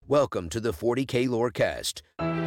Welcome to the 40K Lorecast.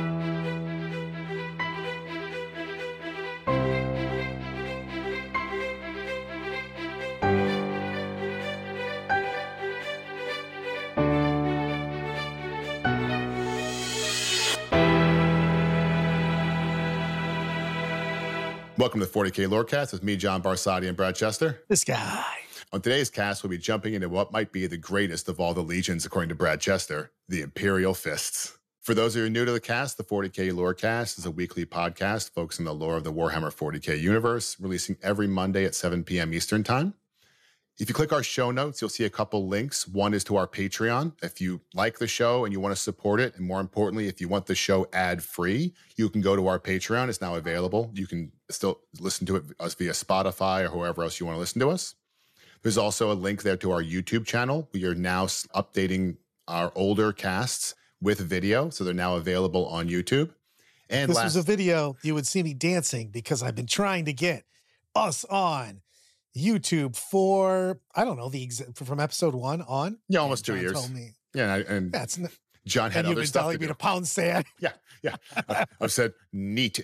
Welcome to the 40K Lorecast with me, John Barsati, and Brad Chester. This guy. On today's cast, we'll be jumping into what might be the greatest of all the legions, according to Brad Chester, the Imperial Fists. For those of you new to the cast, the 40K Lorecast is a weekly podcast focusing on the lore of the Warhammer 40K universe, releasing every Monday at 7 p.m. Eastern Time. If you click our show notes, you'll see a couple links. One is to our Patreon. If you like the show and you want to support it, and more importantly, if you want the show ad-free, you can go to our Patreon. It's now available. You can still listen to us via Spotify or whoever else you want to listen to us. There's also a link there to our YouTube channel. We are now updating our older casts with video, so they're now available on YouTube. And this was a video, you would see me dancing because I've been trying to get us on YouTube for, I don't know, from episode 1 on. Yeah, almost 2 John years. Told me. Yeah, and that's John had and other you've been stuff telling to me do. to pound sand. Yeah. I've said neat.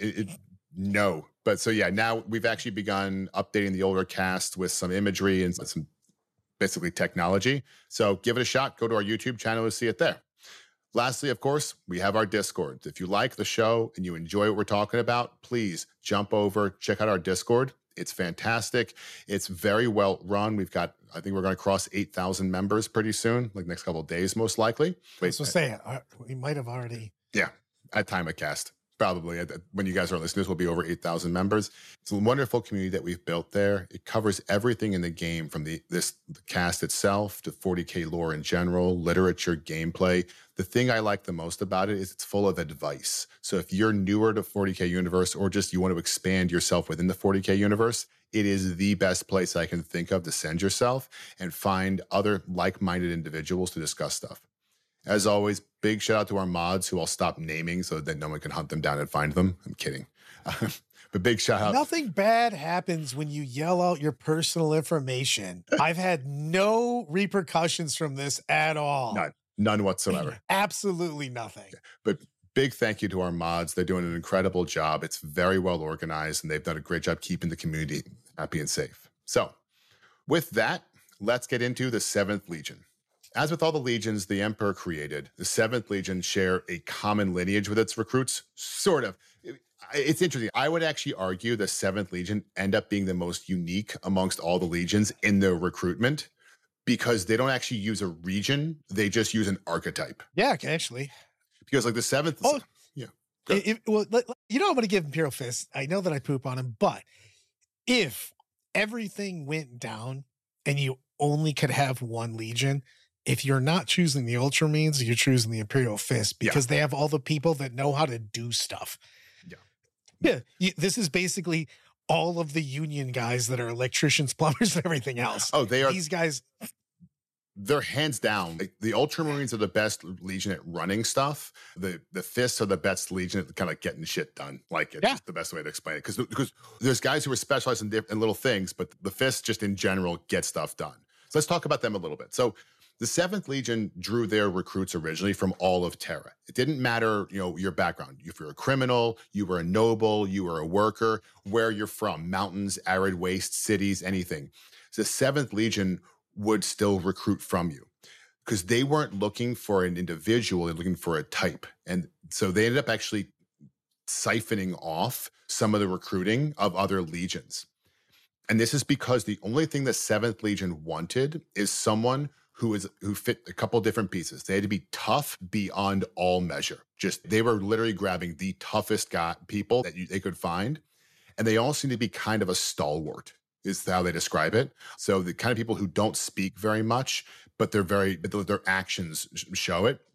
No. But so yeah, now we've actually begun updating the older cast with some imagery and some basically technology. So give it a shot. Go to our YouTube channel to see it there. Lastly, of course, we have our Discord. If you like the show and you enjoy what we're talking about, please jump over, check out our Discord. It's fantastic. It's very well run. I think we're going to cross 8,000 members pretty soon, like next couple of days, most likely. So say it. We might have already. Yeah, at time of cast. Probably when you guys are listening, this will be over 8,000 members. It's a wonderful community that we've built there. It covers everything in the game from the cast itself to 40K lore in general, literature, gameplay. The thing I like the most about it is it's full of advice. So if you're newer to 40K universe or just you want to expand yourself within the 40K universe, it is the best place I can think of to send yourself and find other like-minded individuals to discuss stuff. As always, big shout out to our mods who I'll stop naming so that no one can hunt them down and find them. I'm kidding. But big shout out. Nothing bad happens when you yell out your personal information. I've had no repercussions from this at all. None whatsoever. Absolutely nothing. But big thank you to our mods. They're doing an incredible job. It's very well organized, and they've done a great job keeping the community happy and safe. So with that, let's get into the 7th Legion. As with all the legions the Emperor created, the 7th Legion share a common lineage with its recruits, sort of. It's interesting. I would actually argue the 7th Legion end up being the most unique amongst all the legions in their recruitment because they don't actually use a region. They just use an archetype. Yeah, actually. Because like the 7th... Oh, yeah. Well, I'm going to give Imperial Fist. I know that I poop on him, but if everything went down and you only could have one legion... If you're not choosing the Ultramarines, you're choosing the Imperial Fist because they have all the people that know how to do stuff. Yeah. This is basically all of the Union guys that are electricians, plumbers, and everything else. Oh, they are. These guys. They're hands down. The Ultramarines are the best legion at running stuff. The Fists are the best legion at kind of getting shit done. Like, it's just the best way to explain it. Because there's guys who are specialized in little things, but the Fists just in general get stuff done. So let's talk about them a little bit. So the 7th Legion drew their recruits originally from all of Terra. It didn't matter, your background. If you're a criminal, you were a noble, you were a worker, where you're from, mountains, arid wastes, cities, anything. The 7th Legion would still recruit from you because they weren't looking for an individual, they're looking for a type. And so they ended up actually siphoning off some of the recruiting of other legions. And this is because the only thing the 7th Legion wanted is someone who fit a couple different pieces. They had to be tough beyond all measure. They were literally grabbing the toughest people that they could find. And they all seem to be kind of a stalwart, is how they describe it. So the kind of people who don't speak very much, but their actions show it.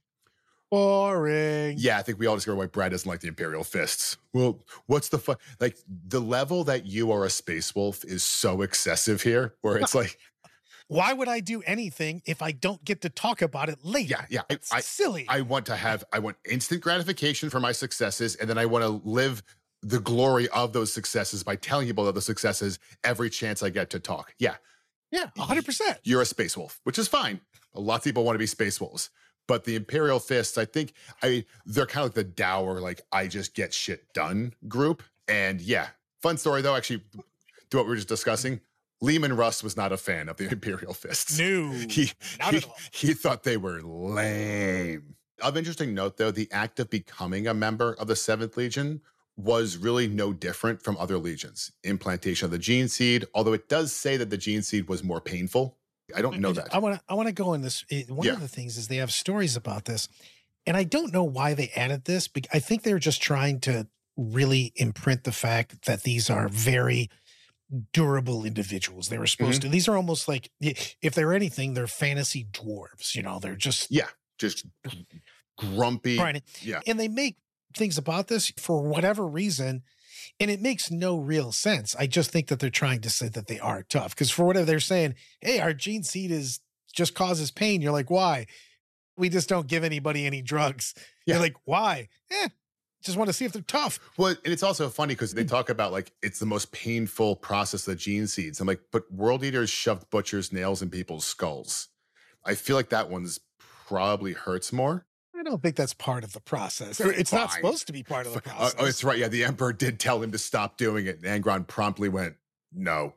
Boring. Yeah, I think we all discovered why Brad doesn't like the Imperial Fists. Well, what's the fun? Like, the level that you are a space wolf is so excessive here, where it's like... Why would I do anything if I don't get to talk about it later? Yeah. It's silly. I want instant gratification for my successes, and then I want to live the glory of those successes by telling people of the successes every chance I get to talk. Yeah. Yeah, 100%. You're a space wolf, which is fine. Lots of people want to be space wolves. But the Imperial Fists, I think they're kind of like the dour, like I just get shit done group. And yeah, fun story though, actually, to what we were just discussing. Leman Russ was not a fan of the Imperial Fists. No, not at all. He thought they were lame. Of interesting note, though, the act of becoming a member of the 7th Legion was really no different from other legions. Implantation of the gene seed, although it does say that the gene seed was more painful. I don't know that. I want to go in this. One of the things is they have stories about this, and I don't know why they added this, but I think they're just trying to really imprint the fact that these are very durable individuals. They were supposed to. These are almost like, if they're anything, they're fantasy dwarves. You know, they're just just grumpy. Right. Yeah, and they make things about this for whatever reason, and it makes no real sense. I just think that they're trying to say that they are tough, because for whatever they're saying, hey, our gene seed just causes pain. You're like, why? We just don't give anybody any drugs. Yeah. You're like, why? Just want to see if they're tough. Well, and it's also funny because they talk about like it's the most painful process of the gene seeds. I'm like, but World Eaters shoved butchers' nails in people's skulls. I feel like that one's probably hurts more. I don't think that's part of the process. It's not supposed to be part of the process. Oh, it's right. Yeah, the Emperor did tell him to stop doing it, and Angron promptly went, no.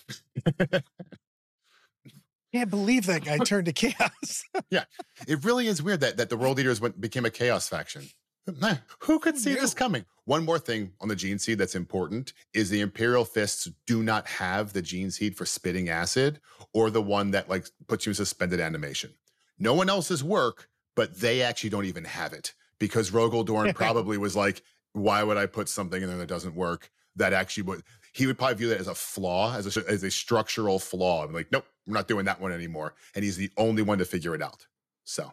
Can't believe that guy turned to chaos. Yeah, it really is weird that the World Eaters became a chaos faction. Who could see this coming? One more thing on the gene seed that's important is the Imperial Fists do not have the gene seed for spitting acid or the one that like puts you in suspended animation. No one else's work, but they actually don't even have it because Rogel Dorn probably was like, why would I put something in there that doesn't work? That actually would, he would probably view that as a flaw, as a structural flaw. I'm like, nope, we're not doing that one anymore. And he's the only one to figure it out. So,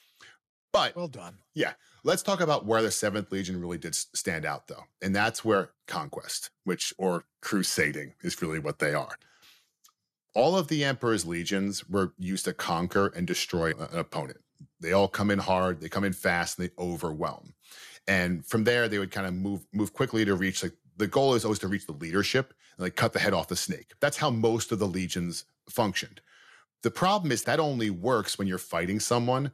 but well done. Yeah. Let's talk about where the 7th Legion really did stand out, though. And that's where conquest, or crusading is really what they are. All of the Emperor's legions were used to conquer and destroy an opponent. They all come in hard, they come in fast, and they overwhelm. And from there, they would kind of move quickly to reach, like, the goal is always to reach the leadership and like cut the head off the snake. That's how most of the legions functioned. The problem is that only works when you're fighting someone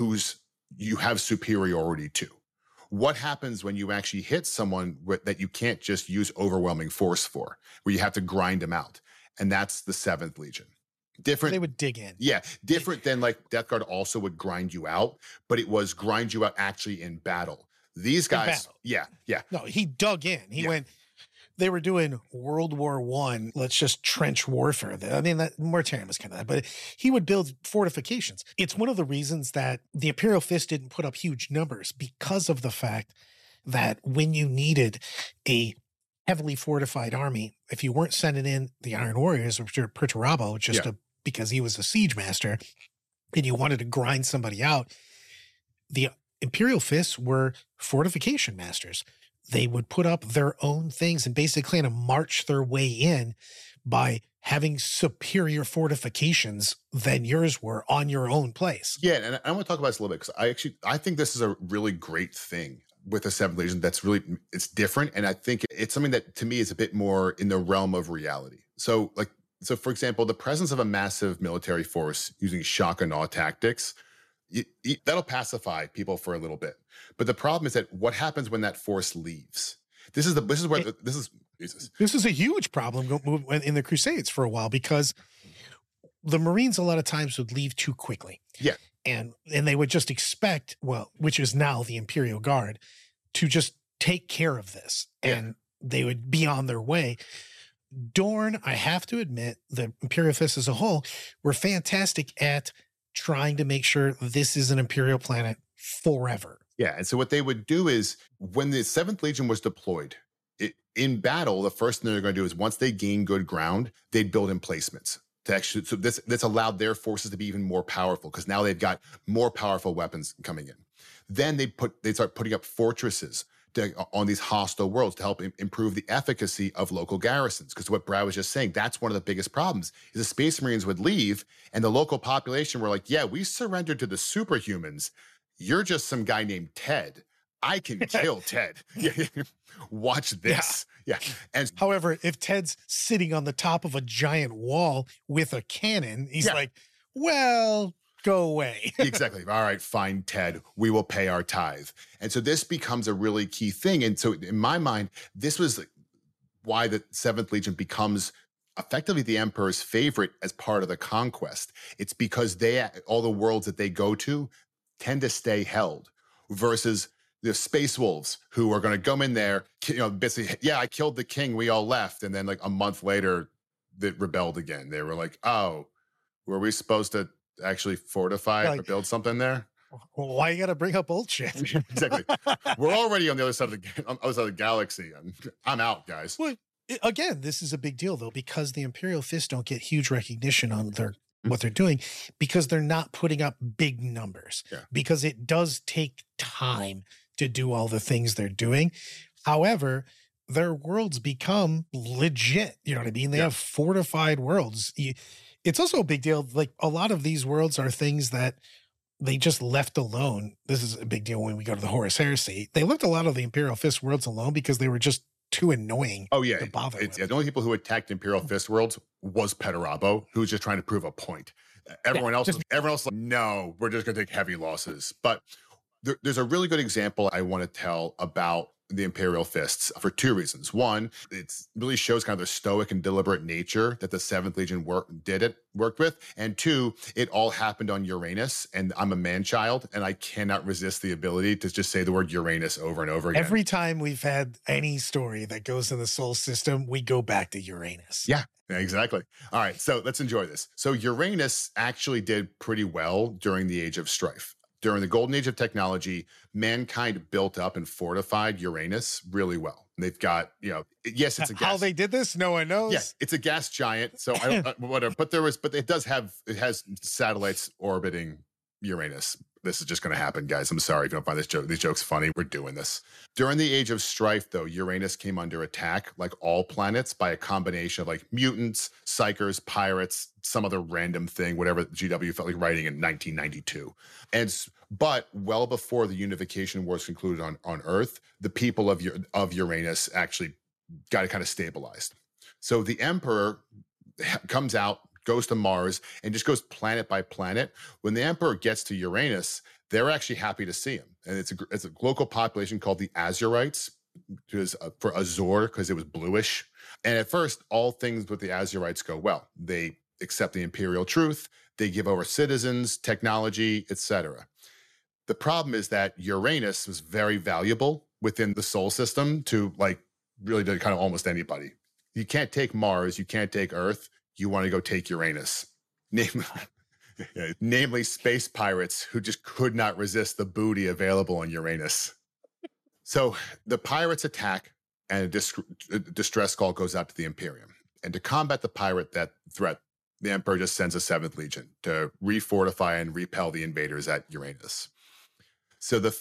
you have superiority to. What happens when you actually hit someone that you can't just use overwhelming force for, where you have to grind them out? And that's the 7th Legion. Different. They would dig in. Yeah. Different than like Death Guard also would grind you out, but it was grind you out actually in battle. These guys. Yeah. No, he dug in. He went, they were doing World War I. Let's just trench warfare. I mean, that Mortarion was kind of that, but he would build fortifications. It's one of the reasons that the Imperial Fist didn't put up huge numbers, because of the fact that when you needed a heavily fortified army, if you weren't sending in the Iron Warriors or Perturabo because he was a siege master and you wanted to grind somebody out, the Imperial Fists were fortification masters. They would put up their own things and basically kind of march their way in by having superior fortifications than yours were on your own place. Yeah, and I want to talk about this a little bit because I think this is a really great thing with the 7th Legion that's really, it's different. And I think it's something that to me is a bit more in the realm of reality. So for example, the presence of a massive military force using shock and awe tactics, that'll pacify people for a little bit. But the problem is that what happens when that force leaves? This is a huge problem in the Crusades for a while, because the Marines a lot of times would leave too quickly. Yeah. And they would just expect, which is now the Imperial Guard, to just take care of this. And they would be on their way. Dorn, I have to admit, the Imperial Fists as a whole were fantastic at trying to make sure this is an Imperial planet forever. Yeah, and so what they would do is when the 7th Legion was deployed, in battle, the first thing they're going to do is once they gain good ground, they'd build emplacements to actually. So this allowed their forces to be even more powerful because now they've got more powerful weapons coming in. Then they'd start putting up fortresses on these hostile worlds to help improve the efficacy of local garrisons. Because what Brad was just saying, that's one of the biggest problems is the Space Marines would leave and the local population were like, yeah, we surrendered to the superhumans. You're just some guy named Ted. I can kill Ted. Watch this. Yeah. And however, if Ted's sitting on the top of a giant wall with a cannon, he's like, well, go away. Exactly. All right, fine, Ted. We will pay our tithe. And so this becomes a really key thing. And so in my mind, this was why the Seventh Legion becomes effectively the Emperor's favorite as part of the conquest. It's because all the worlds that they go to tend to stay held versus the Space Wolves who are going to go in there, basically, yeah, I killed the king, we all left. And then like a month later, they rebelled again. They were like, oh, were we supposed to actually fortify or build something there? Well, why you got to bring up old shit? Exactly. We're already on the other side of the galaxy. I'm out, guys. Well, again, this is a big deal though, because the Imperial Fists don't get huge recognition on what they're doing because they're not putting up big numbers. Yeah. Because it does take time to do all the things they're doing. However, their worlds become legit. You know what I mean? They have fortified worlds. It's also a big deal. Like a lot of these worlds are things that they just left alone. This is a big deal when we go to the Horus Heresy. They left a lot of the Imperial Fist worlds alone because they were just too annoying to bother with. The only people who attacked Imperial Fist worlds was Perturabo, who was just trying to prove a point. Everyone else was like, no, we're just going to take heavy losses. But there's a really good example I want to tell about the Imperial Fists for two reasons. One, it really shows kind of the stoic and deliberate nature that the Seventh Legion worked with. And two, it all happened on Uranus, and I'm a man-child, and I cannot resist the ability to just say the word Uranus over and over again. Every time we've had any story that goes in the Sol system, we go back to Uranus. Yeah, exactly. All right, so let's enjoy this. So Uranus actually did pretty well during the Age of Strife. During the golden age of technology, mankind built up and fortified Uranus really well. And they've got, yes, it's a gas. How they did this, no one knows. Yeah, it's a gas giant. So I don't, whatever. But it has satellites orbiting Uranus. This is just going to happen, guys. I'm sorry if you don't find these jokes funny. We're doing this. During the Age of Strife, though, Uranus came under attack, like all planets, by a combination of like mutants, psychers, pirates, some other random thing, whatever GW felt like writing in 1992. But well before the Unification Wars concluded on Earth, the people of Uranus actually got it kind of stabilized. So the Emperor comes out, goes to Mars, and just goes planet by planet. When the Emperor gets to Uranus, they're actually happy to see him. And it's a local population called the Azurites, which is for Azor because it was bluish. And at first, all things with the Azurites go well. They accept the imperial truth. They give over citizens, technology, etc. The problem is that Uranus was very valuable within the Sol system to really to kind of almost anybody. You can't take Mars. You can't take Earth. You want to go take Uranus. Namely space pirates who just could not resist the booty available on Uranus. So the pirates attack and a distress call goes out to the Imperium. And to combat the pirate threat, the Emperor just sends a Seventh Legion to refortify and repel the invaders at Uranus. So the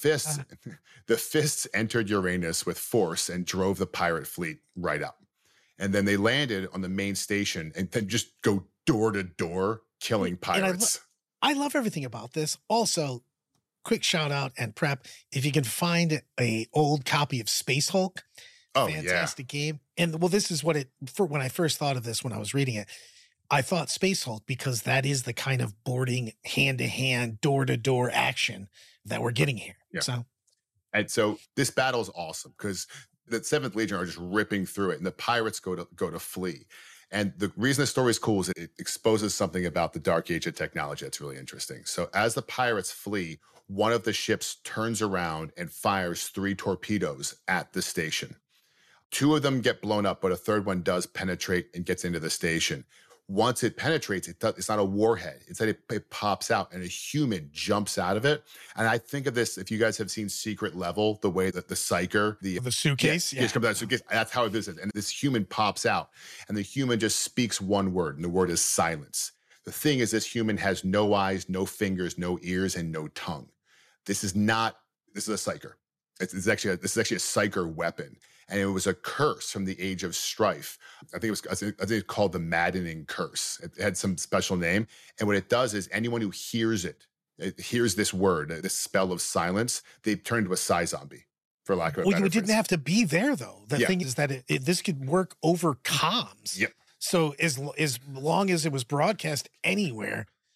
Fists entered Uranus with force and drove the pirate fleet right out. And then they landed on the main station and then just go door to door killing pirates. I love everything about this. Also, quick shout out and prep. If you can find a old copy of Space Hulk, fantastic game. And this is when I first thought of this when I was reading it, I thought Space Hulk because that is the kind of boarding hand-to-hand, door-to-door action that we're getting here. Yeah. So this battle is awesome because the Seventh Legion are just ripping through it, and the pirates go to flee. And the reason the story is cool is it exposes something about the Dark Age of technology that's really interesting. So as the pirates flee, one of the ships turns around and fires 3 torpedoes at the station. 2 of them get blown up, but a third one does penetrate and gets into the station. Once it penetrates, it's not a warhead. Instead, it pops out and a human jumps out of it. And I think of this, if you guys have seen Secret Level, the way that the psyker, the suitcase, comes out of the suitcase, that's how it is. And this human pops out and the human just speaks one word, and the word is silence. The thing is, this human has no eyes, no fingers, no ears, and no tongue. This is a psyker. This is actually a psyker weapon. And it was a curse from the Age of Strife. I think it's called the Maddening Curse. It had some special name. And what it does is anyone who hears hears this word, this spell of silence, they turn into a Psy zombie, for lack of a better phrase. You didn't have to be there, though. The thing is that this could work over comms. Yep. So as long as it was broadcast anywhere,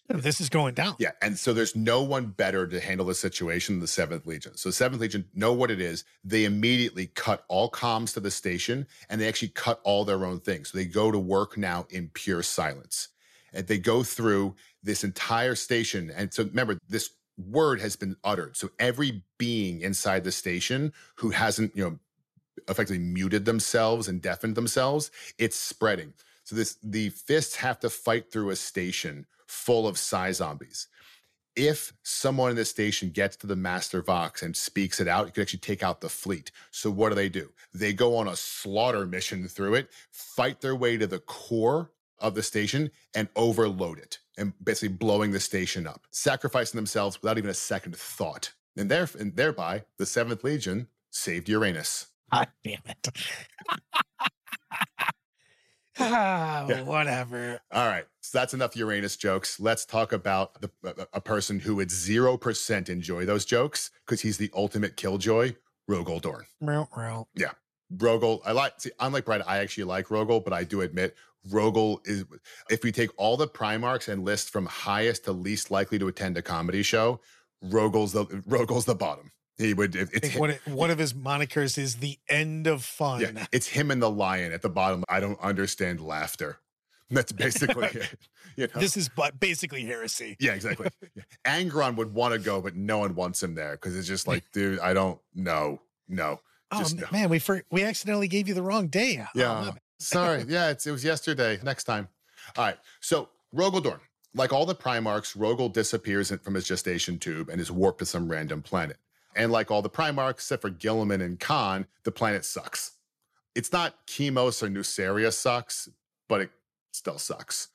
This is going down. Yeah. And so there's no one better to handle the situation than the 7th Legion. So 7th Legion know what it is. They immediately cut all comms to the station, and they actually cut all their own things. So they go to work now in pure silence. And they go through this entire station. And so remember, this word has been uttered. So every being inside the station who hasn't, effectively muted themselves and deafened themselves, it's spreading. So the fists have to fight through a station full of Psi zombies. If someone in the station gets to the Master Vox and speaks it out, it could actually take out the fleet. So what do? They go on a slaughter mission through it, fight their way to the core of the station and overload it, and basically blowing the station up, sacrificing themselves without even a second thought. And thereby, the 7th Legion saved Uranus. God damn it. Whatever. All right. So that's enough Uranus jokes. Let's talk about a person who would 0% enjoy those jokes because he's the ultimate killjoy, Rogol Dorn. Yeah. Rogol, unlike Brad, I actually like Rogol, but I do admit Rogol is, if we take all the Primarchs and list from highest to least likely to attend a comedy show, Rogol's the bottom. He would. One of his monikers is the end of fun. Yeah, it's him and the lion at the bottom. I don't understand laughter. That's basically it. This is basically heresy. Yeah, exactly. Yeah. Angron would want to go, but no one wants him there because it's just like, dude, I don't know. No. Oh man, we accidentally gave you the wrong day. Yeah. Sorry. Yeah, it was yesterday. Next time. All right. So Rogol Dorn, like all the Primarchs, Rogol disappears from his gestation tube and is warped to some random planet. And like all the Primarchs, except for Guilliman and Khan, the planet sucks. It's not Chemos or Nuceria sucks, but it still sucks.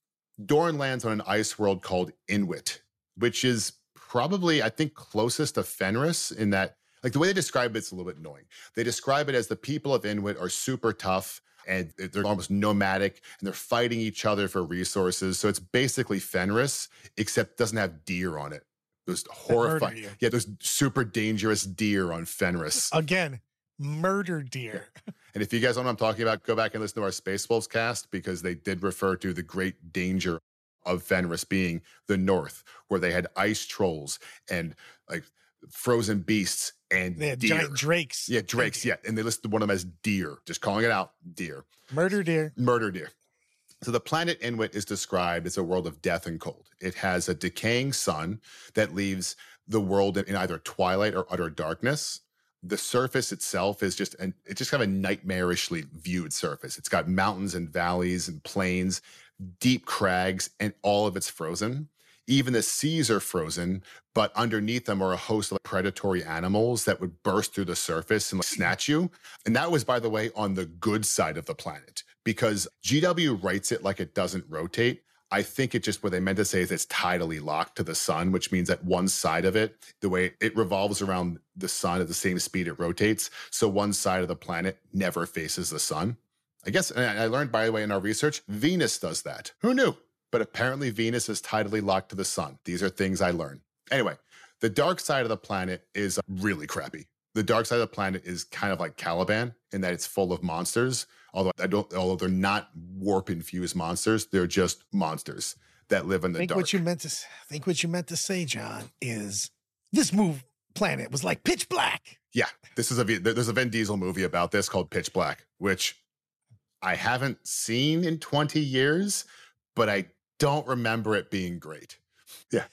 Dorn lands on an ice world called Inwit, which is probably, I think, closest to Fenris in that, like the way they describe it's a little bit annoying. They describe it as the people of Inwit are super tough and they're almost nomadic and they're fighting each other for resources. So it's basically Fenris, except doesn't have deer on it. Those horrifying, those super dangerous deer on Fenris. Again, murder deer. And if you guys don't know what I'm talking about, go back and listen to our Space Wolves cast because they did refer to the great danger of Fenris being the North, where they had ice trolls and like frozen beasts and they had deer. Giant drakes. Yeah, drakes. Yeah, and they listed one of them as deer. Just calling it out, deer. Murder deer. Murder deer. So the planet Inwit is described as a world of death and cold. It has a decaying sun that leaves the world in either twilight or utter darkness. The surface itself is just kind of a nightmarishly viewed surface. It's got mountains and valleys and plains, deep crags, and all of it's frozen. Even the seas are frozen, but underneath them are a host of predatory animals that would burst through the surface and snatch you. And that was, by the way, on the good side of the planet, because GW writes it like it doesn't rotate. I think it just, what they meant to say is it's tidally locked to the sun, which means that one side of it, the way it revolves around the sun at the same speed it rotates. So one side of the planet never faces the sun. I guess, and I learned, by the way, in our research, Venus does that. Who knew? But apparently Venus is tidally locked to the sun. These are things I learned. Anyway, the dark side of the planet is really crappy. The dark side of the planet is kind of like Caliban in that it's full of monsters. Although they're not warp-infused monsters, they're just monsters that live in the dark. Think what you meant to say, John, is this planet was like pitch black. Yeah, there's a Vin Diesel movie about this called Pitch Black, which I haven't seen in 20 years, but I don't remember it being great. Yeah.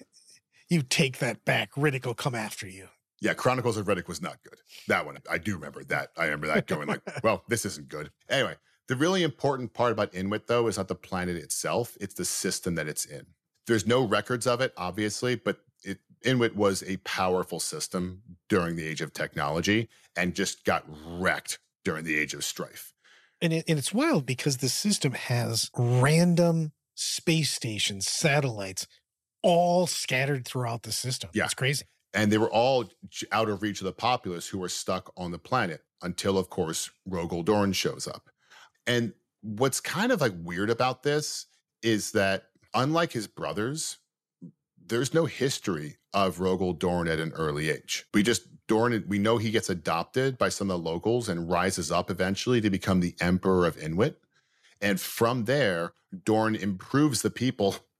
You take that back. Riddick will come after you. Yeah, Chronicles of Riddick was not good. That one, I do remember that. I remember that going like, well, this isn't good. Anyway, the really important part about Inwit, though, is not the planet itself. It's the system that it's in. There's no records of it, obviously, but Inwit was a powerful system during the age of technology and just got wrecked during the age of strife. And it's wild because the system has random space stations, satellites, all scattered throughout the system. Yeah. It's crazy. And they were all out of reach of the populace who were stuck on the planet until, of course, Rogol Dorn shows up. And what's kind of like weird about this is that unlike his brothers, there's no history of Rogol Dorn at an early age. We know he gets adopted by some of the locals and rises up eventually to become the Emperor of Inwit. And from there, Dorn improves the people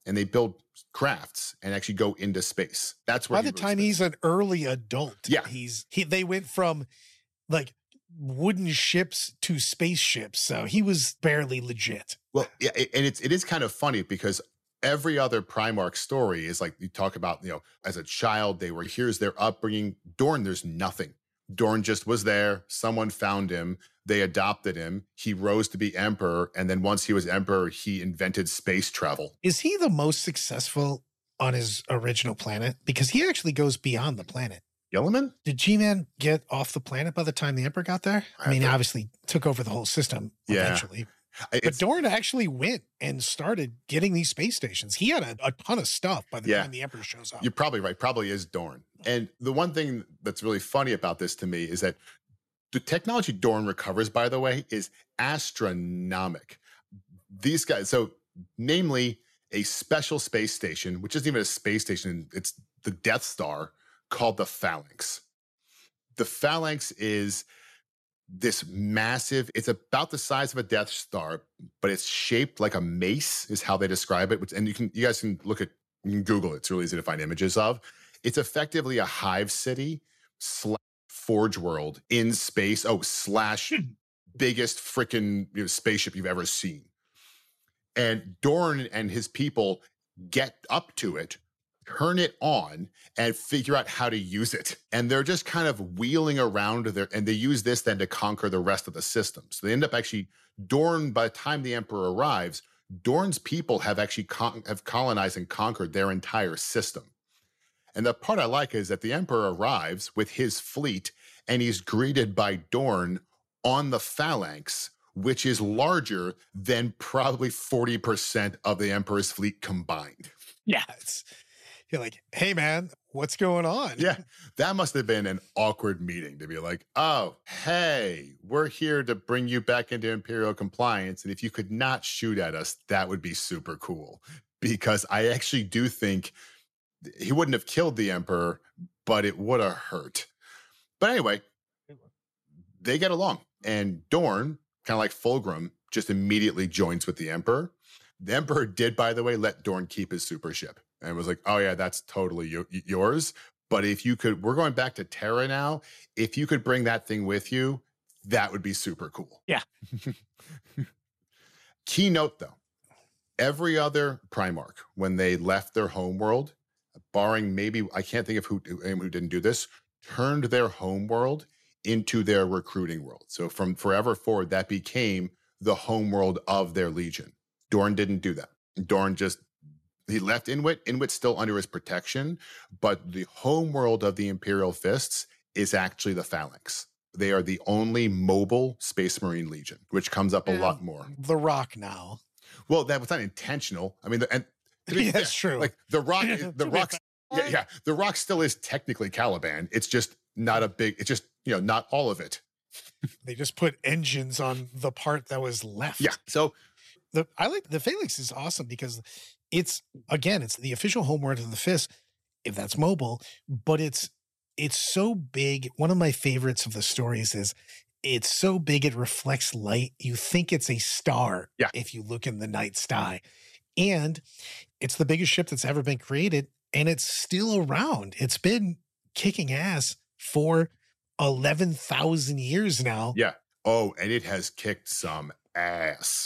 and they build crafts and actually go into space. That's where by the time he's an early adult. Yeah. They went from like wooden ships to spaceships. So he was barely legit. Well, yeah, and it is kind of funny because every other Primarch story is like you talk about, as a child, here's their upbringing. Dorn, there's nothing. Dorn just was there. Someone found him. They adopted him. He rose to be emperor. And then once he was emperor, he invented space travel. Is he the most successful on his original planet? Because he actually goes beyond the planet. Guilliman? Did G-Man get off the planet by the time the emperor got there? I mean, obviously took over the whole system eventually. But Dorn actually went and started getting these space stations. He had a ton of stuff by the time the emperor shows up. You're probably right. Probably is Dorn. And the one thing that's really funny about this to me is that the technology Dorn recovers, by the way, is astronomical. These guys, so namely a special space station, which isn't even a space station, it's the Death Star, called the Phalanx. The Phalanx is this massive, it's about the size of a Death Star, but it's shaped like a mace is how they describe it. And you guys can Google it. It's really easy to find images of. It's effectively a hive city / Forge World in space. / biggest freaking spaceship you've ever seen. And Dorn and his people get up to it, turn it on, and figure out how to use it. And they're just kind of wheeling around there, and they use this then to conquer the rest of the system. So they end up actually, Dorn, by the time the Emperor arrives, Dorn's people have actually have colonized and conquered their entire system. And the part I like is that the Emperor arrives with his fleet, and he's greeted by Dorn on the Phalanx, which is larger than probably 40% of the Emperor's fleet combined. Yeah, you're like, hey, man, what's going on? Yeah, that must have been an awkward meeting to be like, oh, hey, we're here to bring you back into Imperial compliance. And if you could not shoot at us, that would be super cool. Because I actually do think he wouldn't have killed the Emperor, but it would have hurt. But anyway, they get along. And Dorn, kind of like Fulgrim, just immediately joins with the Emperor. The Emperor did, by the way, let Dorn keep his super ship. And was like, oh yeah, that's totally yours. But if you could, we're going back to Terra now. If you could bring that thing with you, that would be super cool. Yeah. Keynote though, every other Primarch, when they left their homeworld, barring maybe, I can't think of who didn't do this, turned their homeworld into their recruiting world. So from forever forward, that became the homeworld of their legion. Dorn didn't do that. Dorn he left Inwit. Inwit's still under his protection, but the homeworld of the Imperial Fists is actually the Phalanx. They are the only mobile Space Marine Legion, which comes up a lot more. The Rock now. Well, that was not intentional. I mean, that's true. Like the Rock, the Rock still is technically Caliban. It's just not a big. It's just not all of it. They just put engines on the part that was left. Yeah. So I like the Phalanx is awesome because it's the official homeworld of the Fist, if that's mobile, but it's so big. One of my favorites of the stories is it's so big it reflects light. You think it's a star if you look in the night sky. And it's the biggest ship that's ever been created, and it's still around. It's been kicking ass for 11,000 years now. Yeah. Oh, and it has kicked some ass.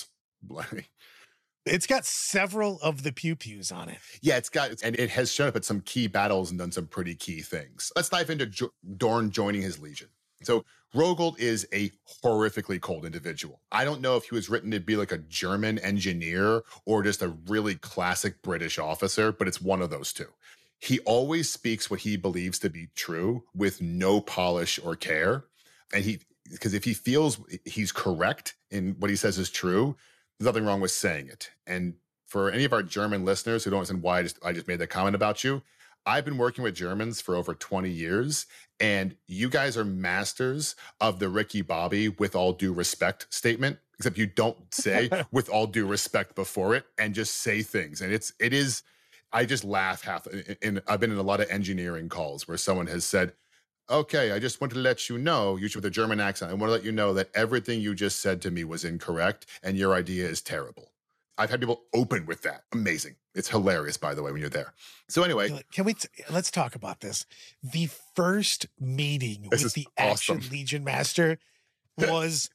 It's got several of the pew-pews on it. Yeah, and it has shown up at some key battles and done some pretty key things. Let's dive into Dorn joining his legion. So Rogold is a horrifically cold individual. I don't know if he was written to be like a German engineer or just a really classic British officer, but it's one of those two. He always speaks what he believes to be true with no polish or care. And because if he feels he's correct in what he says is true, there's nothing wrong with saying it. And for any of our German listeners who don't understand why I just made that comment about you, I've been working with Germans for over 20 years, and you guys are masters of the Ricky Bobby with all due respect statement, except you don't say with all due respect before it and just say things. And it is, I just laugh I've been in a lot of engineering calls where someone has said, okay, I just want to let you know, usually with a German accent, I want to let you know that everything you just said to me was incorrect and your idea is terrible. I've had people open with that. Amazing. It's hilarious, by the way, when you're there. So anyway. Let's talk about this. The first meeting with the awesome. Action Legion Master was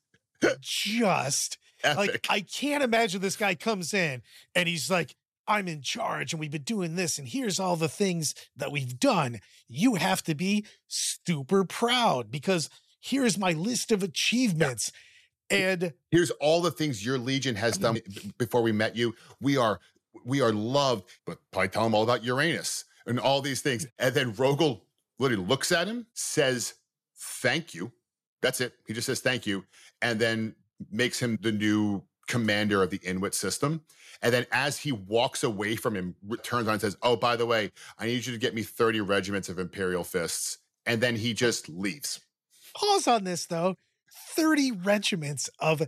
just epic. Like, I can't imagine this guy comes in and he's like, I'm in charge and we've been doing this and here's all the things that we've done. You have to be super proud because here's my list of achievements. Yeah. And here's all the things your Legion has done before we met you. We are loved, but probably tell him all about Uranus and all these things. And then Rogel literally looks at him, says, thank you. That's it. He just says, thank you. And then makes him the new commander of the Inuit system. And then as he walks away from him, turns on and says, oh, by the way, I need you to get me 30 regiments of Imperial Fists. And then he just leaves. Pause on this, though. 30 regiments of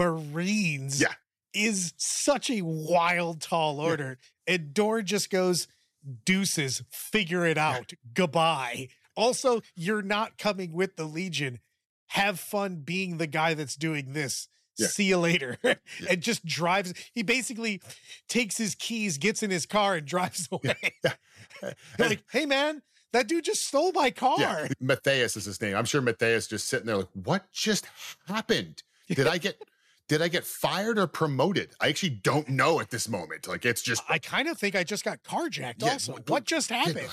Marines is such a wild, tall order. Yeah. And Dorn just goes, deuces, figure it out. Goodbye. Also, you're not coming with the Legion. Have fun being the guy that's doing this. Yeah. See you later. And just drives. He basically takes his keys, gets in his car, and drives away. Yeah. Like, hey, man, that dude just stole my car. Yeah. Matthias is his name. I'm sure Matthias just sitting there like, what just happened? Did I get fired or promoted? I actually don't know at this moment. Like, it's just. I kind of think I just got carjacked also. What just happened?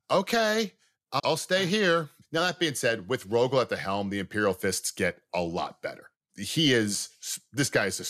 Okay, I'll stay here. Now, that being said, with Rogel at the helm, the Imperial Fists get a lot better. He is a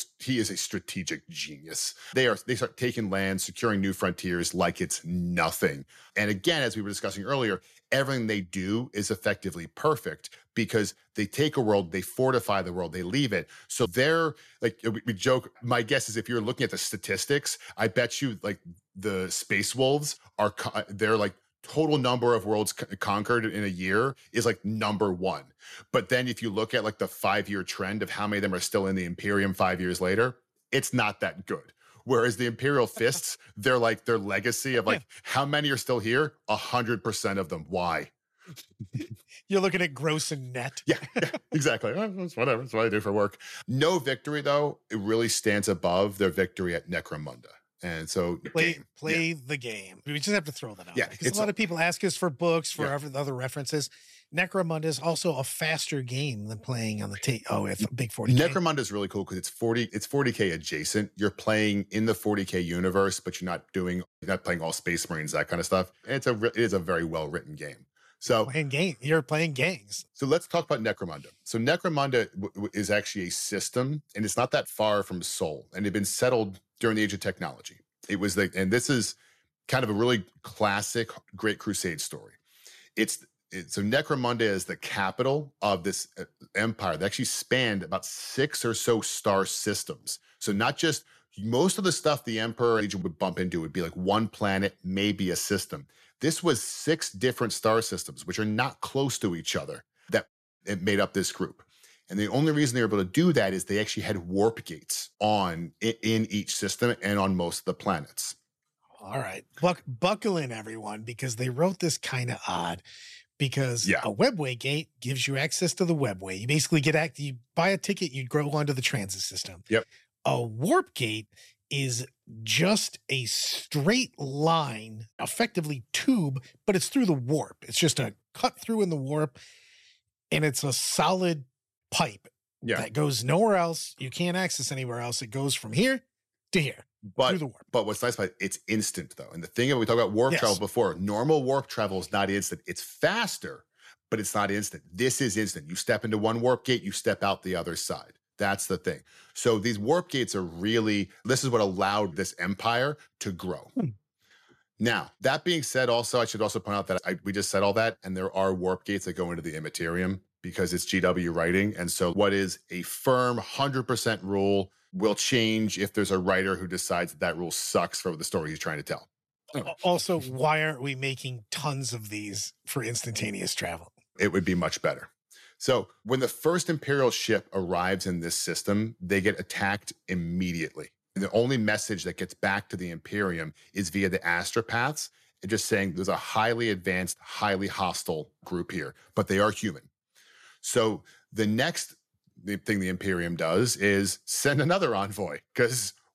strategic genius. They start taking land, securing new frontiers like it's nothing. And again, as we were discussing earlier, everything they do is effectively perfect because they take a world, they fortify the world, they leave it. So they're like, we joke, my guess is if you're looking at the statistics, I bet you like the Space Wolves they're like, total number of worlds conquered in a year is like number one. But then if you look at like the 5-year trend of how many of them are still in the Imperium 5 years later, it's not that good. Whereas the Imperial Fists, they're like their legacy of like, how many are still here? 100% of them. Why? You're looking at gross and net. Yeah, exactly. It's whatever. That's what I do for work. No victory, though, it really stands above their victory at Necromunda. And so play the game. We just have to throw that out. Yeah, because a lot of people ask us for books, for other references. Necromunda is also a faster game than playing on the it's a big 40K. Necromunda is really cool because it's 40K adjacent. You're playing in the 40K universe, but you're not playing all Space Marines, that kind of stuff. And it is a very well written game. So you're playing gangs. So let's talk about Necromunda. So Necromunda is actually a system, and it's not that far from Sol, and it had been settled during the Age of Technology. It was and this is kind of a really classic Great Crusade story. So Necromunda is the capital of this empire that actually spanned about 6 or so star systems. So not just most of the stuff the Emperor Legion would bump into would be like one planet, maybe a system. This was 6 different star systems, which are not close to each other, that it made up this group. And the only reason they were able to do that is they actually had warp gates in each system and on most of the planets. All right. Buckle in, everyone, because they wrote this kind of odd. Because a webway gate gives you access to the webway. You basically you buy a ticket, you go onto the transit system. Yep. A warp gate is just a straight line, effectively tube, but it's through the warp. It's just a cut through in the warp, and it's a solid pipe that goes nowhere else. You can't access anywhere else. It goes from here to here. Through the warp. But what's nice about it's instant, though. And the thing we talked about warp travel before, normal warp travel is not instant. It's faster, but it's not instant. This is instant. You step into one warp gate, you step out the other side. That's the thing. So these warp gates are this is what allowed this empire to grow. Now, that being said, also, I should also point out that we just said all that, and there are warp gates that go into the Immaterium because it's GW writing. And so what is a firm 100% rule will change if there's a writer who decides that rule sucks for the story he's trying to tell. Also, why aren't we making tons of these for instantaneous travel? It would be much better. So when the first Imperial ship arrives in this system, they get attacked immediately. And the only message that gets back to the Imperium is via the astropaths, and just saying there's a highly advanced, highly hostile group here, but they are human. So the next thing the Imperium does is send another envoy, because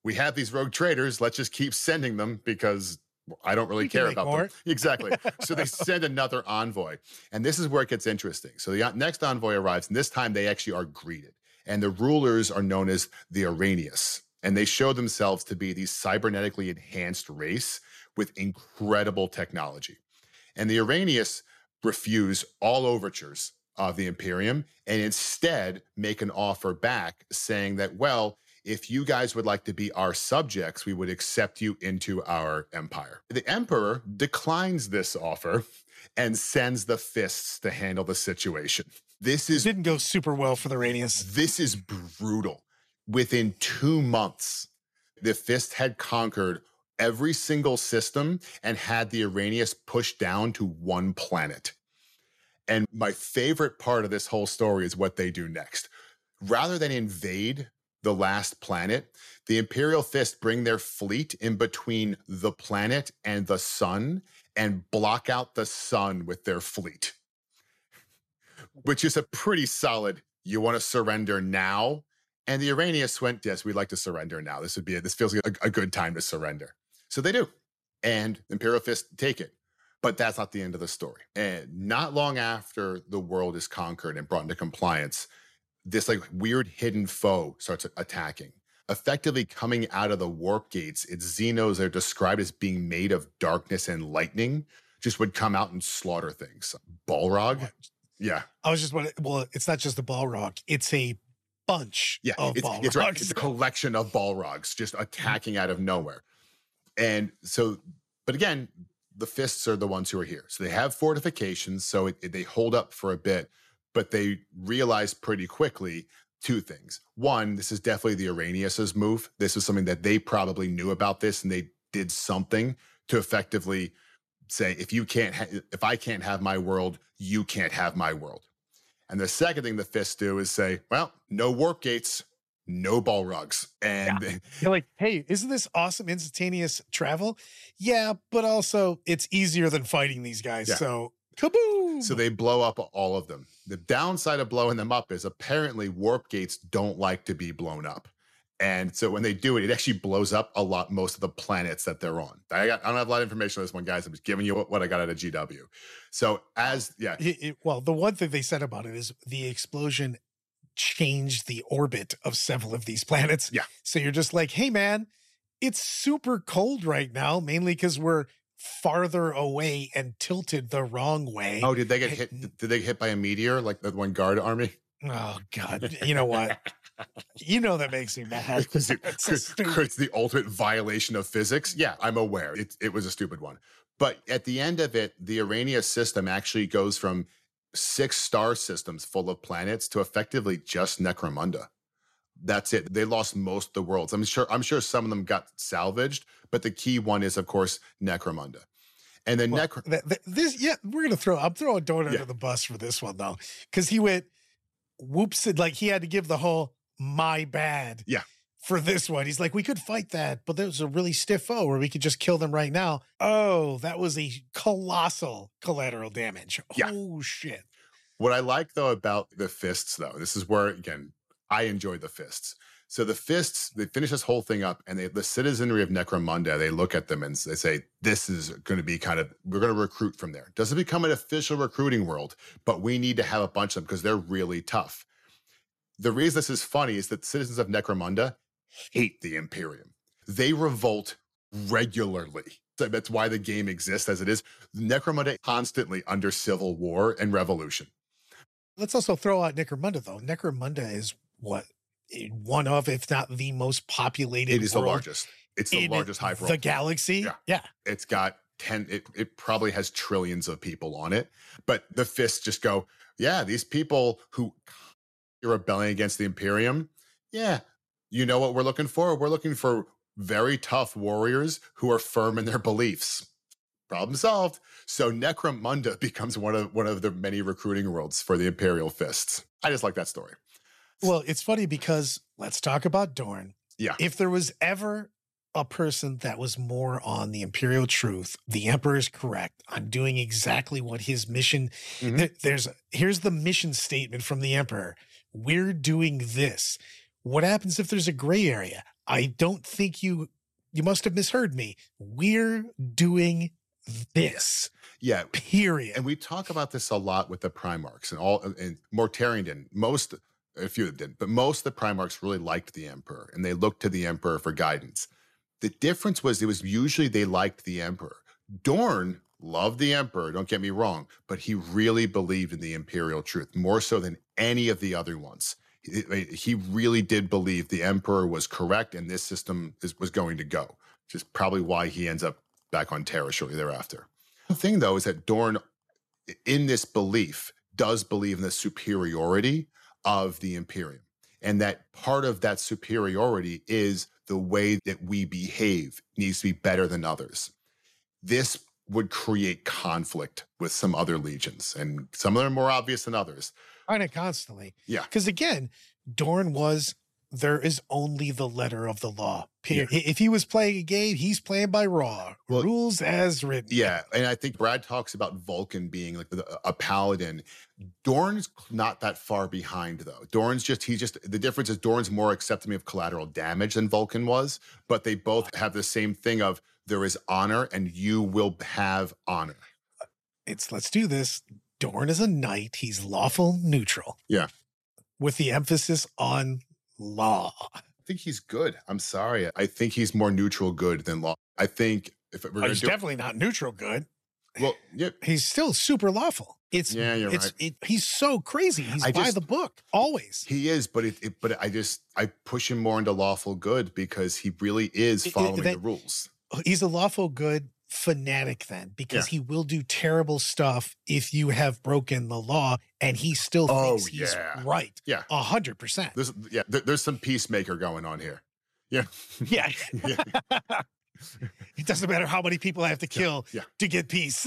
we have these rogue traders. Let's just keep sending them because I don't really care about them. Exactly. So they send another envoy. And this is where it gets interesting. So the next envoy arrives, and this time they actually are greeted. And the rulers are known as the Arrhenius. And they show themselves to be these cybernetically enhanced race with incredible technology. And the Arrhenius refuse all overtures of the Imperium and instead make an offer back saying that, well, if you guys would like to be our subjects, we would accept you into our empire. The Emperor declines this offer and sends the Fists to handle the situation. This didn't go super well for the Arrhenius. This is brutal. Within 2 months, the Fist had conquered every single system and had the Arrhenius pushed down to one planet. And my favorite part of this whole story is what they do next. Rather than invade the last planet, the Imperial Fist bring their fleet in between the planet and the sun and block out the sun with their fleet, which is a pretty solid, you want to surrender now? And the Arrhenius went, yes, we'd like to surrender now. This feels like a good time to surrender. So they do. And Imperial Fist take it. But that's not the end of the story. And not long after the world is conquered and brought into compliance, this like weird hidden foe starts attacking. Effectively coming out of the warp gates, it's Xenos that are described as being made of darkness and lightning, just would come out and slaughter things. Balrog? Yeah. I was just wondering, well, it's not just the Balrog. It's a bunch of Balrogs. It's right. It's a collection of Balrogs just attacking out of nowhere. And so, but again, the Fists are the ones who are here. So they have fortifications, so they hold up for a bit, but they realize pretty quickly 2 things. One, this is definitely the Arrhenius' move. This was something that they probably knew about this, and they did something to effectively say, if I can't have my world, you can't have my world. And the second thing the Fists do is say, well, no warp gates, no Balrogs. And you're like, hey, isn't this awesome instantaneous travel? Yeah, but also it's easier than fighting these guys. Yeah. So kaboom! So they blow up all of them. The downside of blowing them up is apparently warp gates don't like to be blown up. And so when they do it, it actually blows up most of the planets that they're on. I don't have a lot of information on this one, guys. I'm just giving you what I got out of GW. So well, the one thing they said about it is the explosion changed the orbit of several of these planets. Yeah. So you're just like, hey man, it's super cold right now, mainly because we're farther away and tilted the wrong way. Oh, did they get hit? Did they get hit by a meteor like the one guard army? Oh God. You know what? You know that makes me mad. Because it's the ultimate violation of physics. Yeah, I'm aware. It was a stupid one. But at the end of it, the Arrhenius system actually goes from 6 star systems full of planets to effectively just Necromunda. That's it. They lost most of the worlds. I'm sure some of them got salvaged, but the key one is, of course, Necromunda. And then we're gonna I'm throwing Dorn under the bus for this one though, because he went whoops, like he had to give the whole my bad. Yeah. For this one, he's like, we could fight that, but there was a really stiff foe where we could just kill them right now. Oh, that was a colossal collateral damage. Yeah. Oh, shit. What I like, though, about the Fists, though, this is where, again, I enjoy the Fists. So the Fists, they finish this whole thing up, and the citizenry of Necromunda, they look at them and they say, this is going to be we're going to recruit from there. Doesn't become an official recruiting world, but we need to have a bunch of them because they're really tough. The reason this is funny is that citizens of Necromunda hate the Imperium. They revolt regularly. So that's why the game exists as it is. Necromunda constantly under civil war and revolution. Let's also throw out Necromunda, though. Necromunda is one of, if not the most populated It is world the largest. It's the largest hive world. The galaxy? Yeah. It's got 10, it probably has trillions of people on it. But the Fists just go, yeah, these people who are rebelling against the Imperium, yeah, you know what we're looking for? We're looking for very tough warriors who are firm in their beliefs. Problem solved. So Necromunda becomes one of the many recruiting worlds for the Imperial Fists. I just like that story. Well, it's funny because let's talk about Dorn. Yeah. If there was ever a person that was more on the Imperial truth, the Emperor is correct. I'm doing exactly what his mission. Mm-hmm. Here's the mission statement from the Emperor. We're doing this. What happens if there's a gray area? I don't think you must have misheard me. We're doing this. Yeah. Period. And we talk about this a lot with the Primarchs and Mortarion didn't. A few of them didn't, but most of the Primarchs really liked the Emperor and they looked to the Emperor for guidance. The difference was it was usually they liked the Emperor. Dorn loved the Emperor, don't get me wrong, but he really believed in the Imperial truth, more so than any of the other ones. He really did believe the Emperor was correct and this system was going to go, which is probably why he ends up back on Terra shortly thereafter. The thing, though, is that Dorn, in this belief, does believe in the superiority of the Imperium, and that part of that superiority is the way that we behave needs to be better than others. This would create conflict with some other legions, and some of them are more obvious than others. Kind of constantly. Yeah. Because again, Dorn there is only the letter of the law. Period. Yeah. If he was playing a game, he's playing by rules as written. Yeah. And I think Brad talks about Vulcan being like a paladin. Dorn's not that far behind, though. The difference is Dorn's more accepting of collateral damage than Vulcan was, but they both have the same thing of there is honor and you will have honor. Let's do this. Dorn is a knight. He's lawful neutral. Yeah. With the emphasis on law. I think he's good. I'm sorry. I think he's more neutral good than law. I think he's definitely not neutral good. Well, yeah. He's still super lawful. You're right. He's so crazy. He's by the book always. He is, but I push him more into lawful good because he really is following the rules. He's a lawful good fanatic then, because he will do terrible stuff if you have broken the law, and he still thinks he's right. Yeah, 100%. There's some peacemaker going on here. Yeah. It doesn't matter how many people I have to kill to get peace.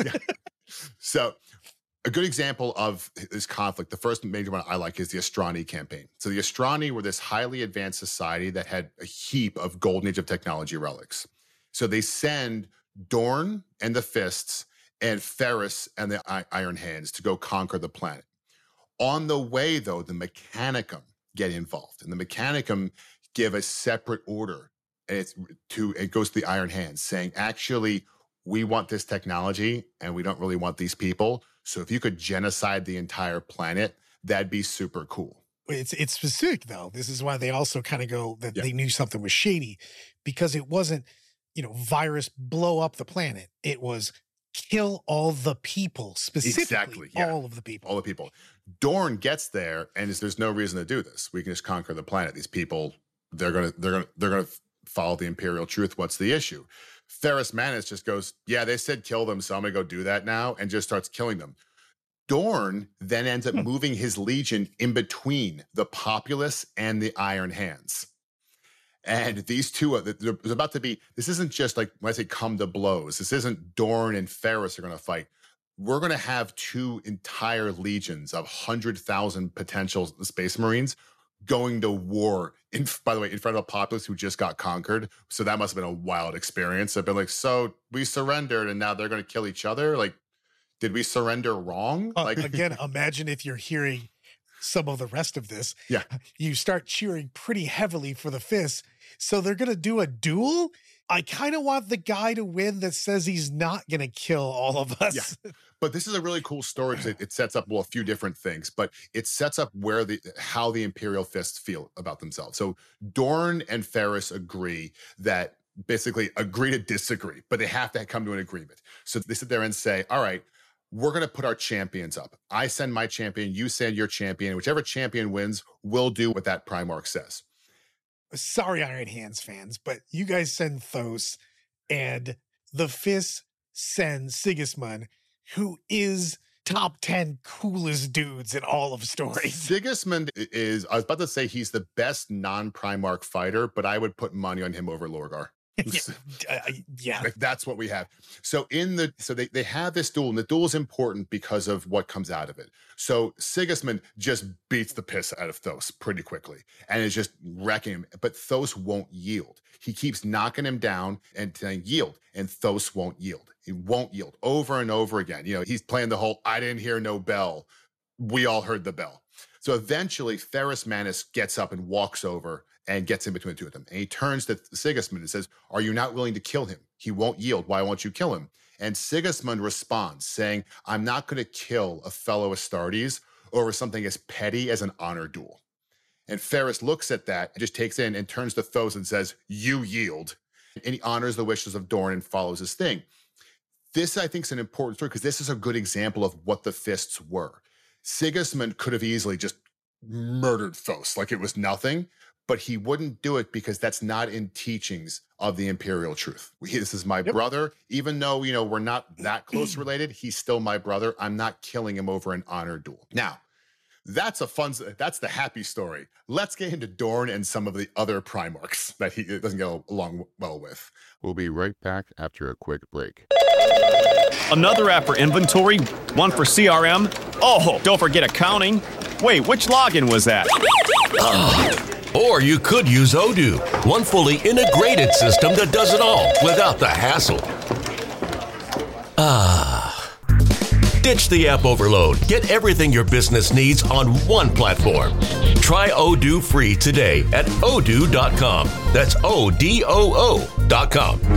So a good example of this conflict, the first major one I like is the Astrani campaign. So the Astrani were this highly advanced society that had a heap of golden age of technology relics. So they send Dorn and the Fists and Ferrus and the Iron Hands to go conquer the planet. On the way, though, the Mechanicum get involved, and the Mechanicum give a separate order. It goes to the Iron Hands saying, actually, we want this technology and we don't really want these people. So if you could genocide the entire planet, that'd be super cool. It's specific, though. This is why they also kind of go that they knew something was shady, because it wasn't, virus blow up the planet. It was kill all the people, specifically all of the people. All the people. Dorn gets there and there's no reason to do this. We can just conquer the planet. These people, they're gonna follow the Imperial truth. What's the issue? Ferrus Manus just goes, they said kill them, so I'm gonna go do that now, and just starts killing them. Dorn then ends up moving his legion in between the populace and the Iron Hands. And these two, there's about to be, this isn't just like, when I say come to blows, this isn't Dorn and Ferrus are going to fight. We're going to have two entire legions of 100,000 potential Space Marines going to war, by the way, in front of a populace who just got conquered. So that must have been a wild experience. I've been like, so we surrendered and now they're going to kill each other? Like, did we surrender wrong? Again, imagine if you're hearing some of the rest of this. Yeah. You start cheering pretty heavily for the Fists. So they're going to do a duel? I kind of want the guy to win that says he's not going to kill all of us. Yeah. But this is a really cool story because it sets up, a few different things, but it sets up how the Imperial Fists feel about themselves. So Dorn and Ferrus agree to disagree, but they have to come to an agreement. So they sit there and say, all right, we're going to put our champions up. I send my champion, you send your champion. Whichever champion wins, we'll do what that Primarch says. Sorry, Iron Hands fans, but you guys send Thos, and the Fists send Sigismund, who is top 10 coolest dudes in all of stories. Sigismund I was about to say he's the best non-Primarch fighter, but I would put money on him over Lorgar. Yeah. That's what we have. So they have this duel, and the duel is important because of what comes out of it. So Sigismund just beats the piss out of Thos pretty quickly and is just wrecking him. But Thos won't yield. He keeps knocking him down and saying yield, and Thos won't yield. He won't yield over and over again. He's playing the whole I didn't hear no bell. We all heard the bell. So eventually Ferrus Manus gets up and walks over and gets in between the two of them. And he turns to Sigismund and says, "Are you not willing to kill him? He won't yield. Why won't you kill him?" And Sigismund responds saying, "I'm not going to kill a fellow Astartes over something as petty as an honor duel." And Ferrus looks at that and just takes in and turns to Thoth and says, "You yield." And he honors the wishes of Dorn and follows his thing. This, I think, is an important story because this is a good example of what the fists were. Sigismund could have easily just murdered Thoth like it was nothing, but he wouldn't do it because that's not in teachings of the imperial truth. This is my brother. Even though, we're not that close related, he's still my brother. I'm not killing him over an honor duel. Now, that's the happy story. Let's get into Dorn and some of the other Primarchs that he doesn't get along well with. We'll be right back after a quick break. Another app for inventory, one for CRM. Oh, don't forget accounting. Wait, which login was that? Or you could use Odoo, one fully integrated system that does it all without the hassle. Ditch the app overload. Get everything your business needs on one platform. Try Odoo free today at odoo.com. That's ODOO.com.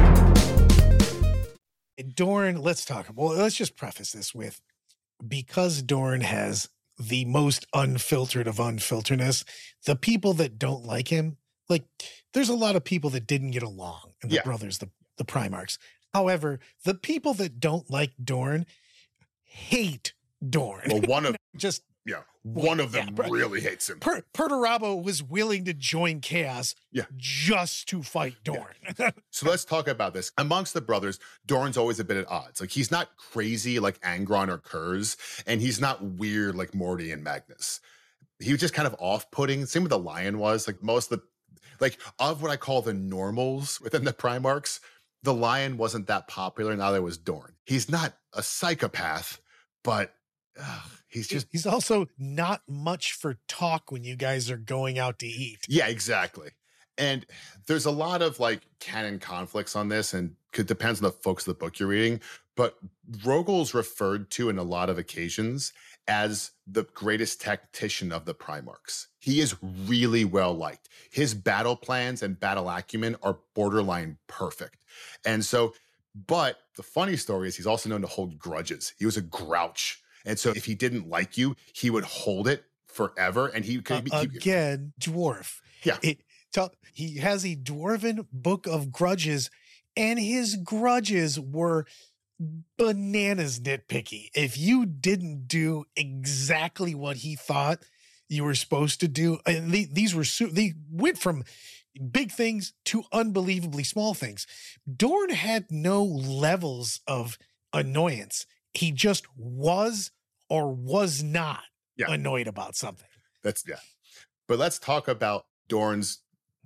Dorn, let's just preface this with, because Dorn has the most unfiltered of unfilteredness, the people that don't like him, there's a lot of people that didn't get along in the brothers, the Primarchs. However, the people that don't like Dorn hate Dorn. Well, one of them right. really hates him. Perturabo was willing to join Chaos just to fight Dorn. Yeah. So let's talk about this. Amongst the brothers, Dorn's always a bit at odds. He's not crazy like Angron or Kurz, and he's not weird like Morty and Magnus. He was just kind of off-putting. Same with the Lion was. Most of of what I call the normals within the Primarchs, the Lion wasn't that popular, neither was Dorn. He's not a psychopath, but he's also not much for talk when you guys are going out to eat. Yeah, exactly. And there's a lot of canon conflicts on this, and it depends on the folks of the book you're reading. But Rogel's referred to in a lot of occasions as the greatest tactician of the Primarchs. He is really well liked. His battle plans and battle acumen are borderline perfect. And so, but the funny story is he's also known to hold grudges. He was a grouch. And so if he didn't like you, he would hold it forever. And he could again, dwarf. Yeah. He has a dwarven book of grudges, and his grudges were bananas nitpicky. If you didn't do exactly what he thought you were supposed to do, and they went from big things to unbelievably small things. Dorn had no levels of annoyance. He just was or was not annoyed about something. But let's talk about Dorn's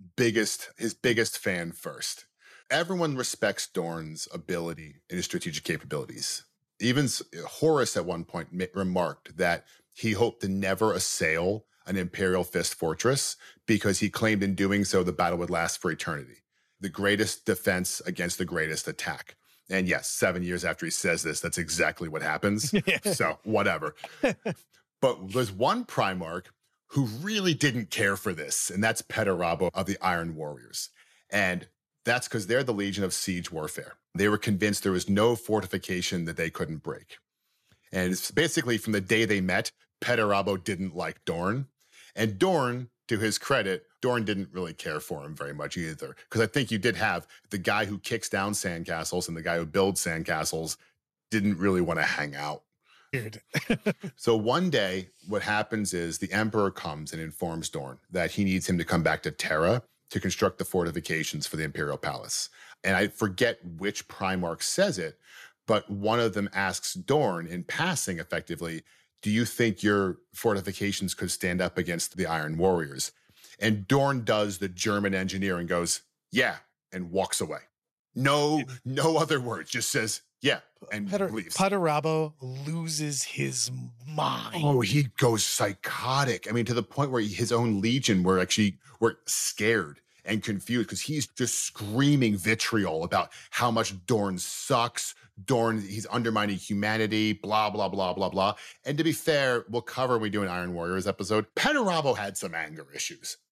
biggest fan first. Everyone respects Dorn's ability and his strategic capabilities. Even Horus at one point remarked that he hoped to never assail an Imperial Fist fortress because he claimed in doing so the battle would last for eternity. The greatest defense against the greatest attack. And yes, 7 years after he says this, that's exactly what happens. So whatever. But there's one Primarch who really didn't care for this, and that's Perturabo of the Iron Warriors. And that's because they're the Legion of Siege Warfare. They were convinced there was no fortification that they couldn't break. And it's basically from the day they met, Perturabo didn't like Dorn. And Dorn, to his credit, Dorn didn't really care for him very much either. Because I think you did have the guy who kicks down sandcastles and the guy who builds sandcastles didn't really want to hang out. Weird. So one day, what happens is the Emperor comes and informs Dorn that he needs him to come back to Terra to construct the fortifications for the Imperial Palace. And I forget which Primarch says it, but one of them asks Dorn in passing effectively, do you think your fortifications could stand up against the Iron Warriors? And Dorn does the German engineer and goes, yeah, and walks away. No other words, just says, yeah, and leaves. Perturabo loses his mind. Oh, he goes psychotic. I mean, to the point where his own legion were scared and confused because he's just screaming vitriol about how much Dorn sucks. Dorn, he's undermining humanity, blah, blah, blah, blah, blah. And to be fair, we'll cover when we do an Iron Warriors episode. Perturabo had some anger issues.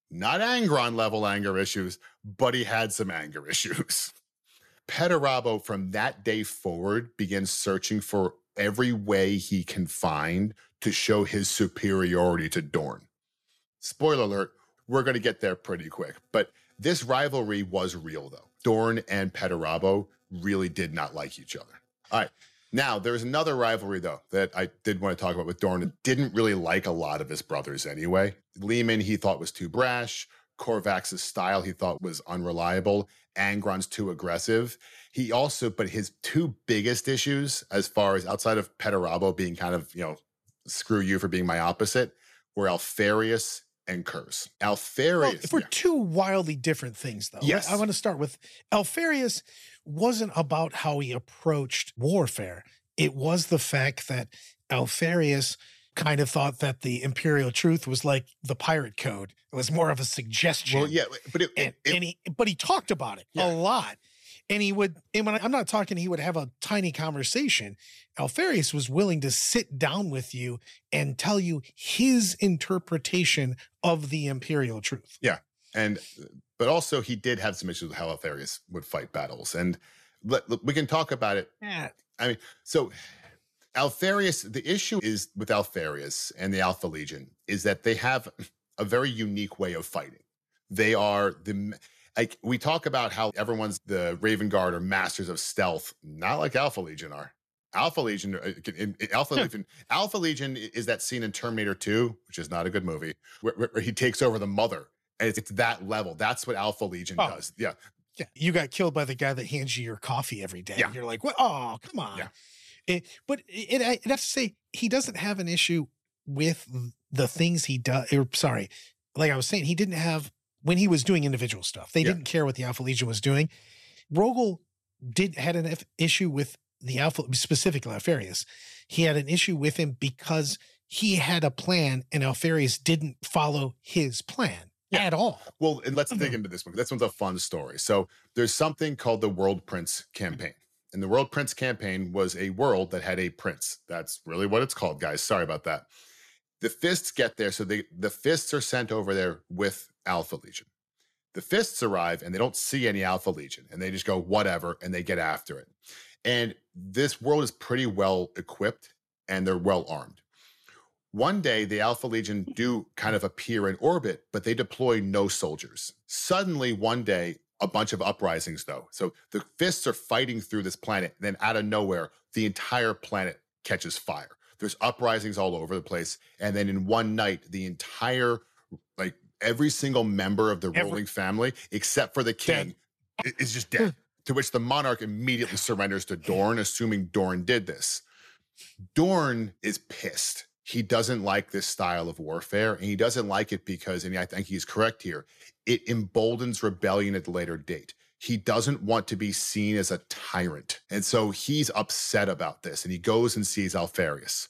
Not Angron level anger issues, but he had some anger issues. Perturabo, from that day forward, begins searching for every way he can find to show his superiority to Dorn. Spoiler alert, we're going to get there pretty quick. But this rivalry was real, though. Dorn and Perturabo really did not like each other. All right. Now, there's another rivalry, though, that I did want to talk about with Dorn that didn't really like a lot of his brothers anyway. Lehman, he thought was too brash. Korvax's style, he thought was unreliable. Angron's too aggressive. He also, but his two biggest issues, as far as outside of Perturabo being kind of, screw you for being my opposite, were Alpharius and Curse. Alpharius. For two wildly different things, though. Yes. I want to start with Alpharius wasn't about how he approached warfare. It was the fact that Alpharius kind of thought that the Imperial Truth was like the pirate code. It was more of a suggestion. Well, yeah, but he talked about it a lot. And I'm not talking he would have a tiny conversation. Alpharius was willing to sit down with you and tell you his interpretation of the Imperial Truth. Yeah. But also he did have some issues with how Alpharius would fight battles. And we can talk about it. Yeah. I mean, so Alpharius, the issue is with Alpharius and the Alpha Legion is that they have a very unique way of fighting. They are we talk about how everyone's the Raven Guard are masters of stealth, not like Alpha Legion are. Alpha Legion is that scene in Terminator 2, which is not a good movie, where he takes over the mother. And it's that level. That's what Alpha Legion does. Yeah. Yeah. You got killed by the guy that hands you your coffee every day. Yeah. You're like, what? Oh, come on. Yeah. I'd have to say, he doesn't have an issue with the things he does. Sorry. Like I was saying, he didn't have, when he was doing individual stuff, they didn't care what the Alpha Legion was doing. Rogel had an issue with the Alpha, specifically Alpharius. He had an issue with him because he had a plan and Alpharius didn't follow his plan. At all. Well, and let's dig into this one. This one's a fun story. So there's something called the World Prince Campaign. And the World Prince Campaign was a world that had a prince. That's really what it's called, guys. Sorry about that. The Fists get there. So the Fists are sent over there with Alpha Legion. The Fists arrive and they don't see any Alpha Legion. And they just go, whatever, and they get after it. And this world is pretty well equipped and they're well armed. One day, the Alpha Legion do kind of appear in orbit, but they deploy no soldiers. Suddenly, one day, a bunch of uprisings, though. So the Fists are fighting through this planet. Then out of nowhere, the entire planet catches fire. There's uprisings all over the place. And then in one night, the entire, every single member of the ruling family, except for the king, is just dead. To which the monarch immediately surrenders to Dorn, assuming Dorn did this. Dorn is pissed. He doesn't like this style of warfare, and he doesn't like it because, and I think he's correct here, it emboldens rebellion at a later date. He doesn't want to be seen as a tyrant. And so he's upset about this, and he goes and sees Alpharius.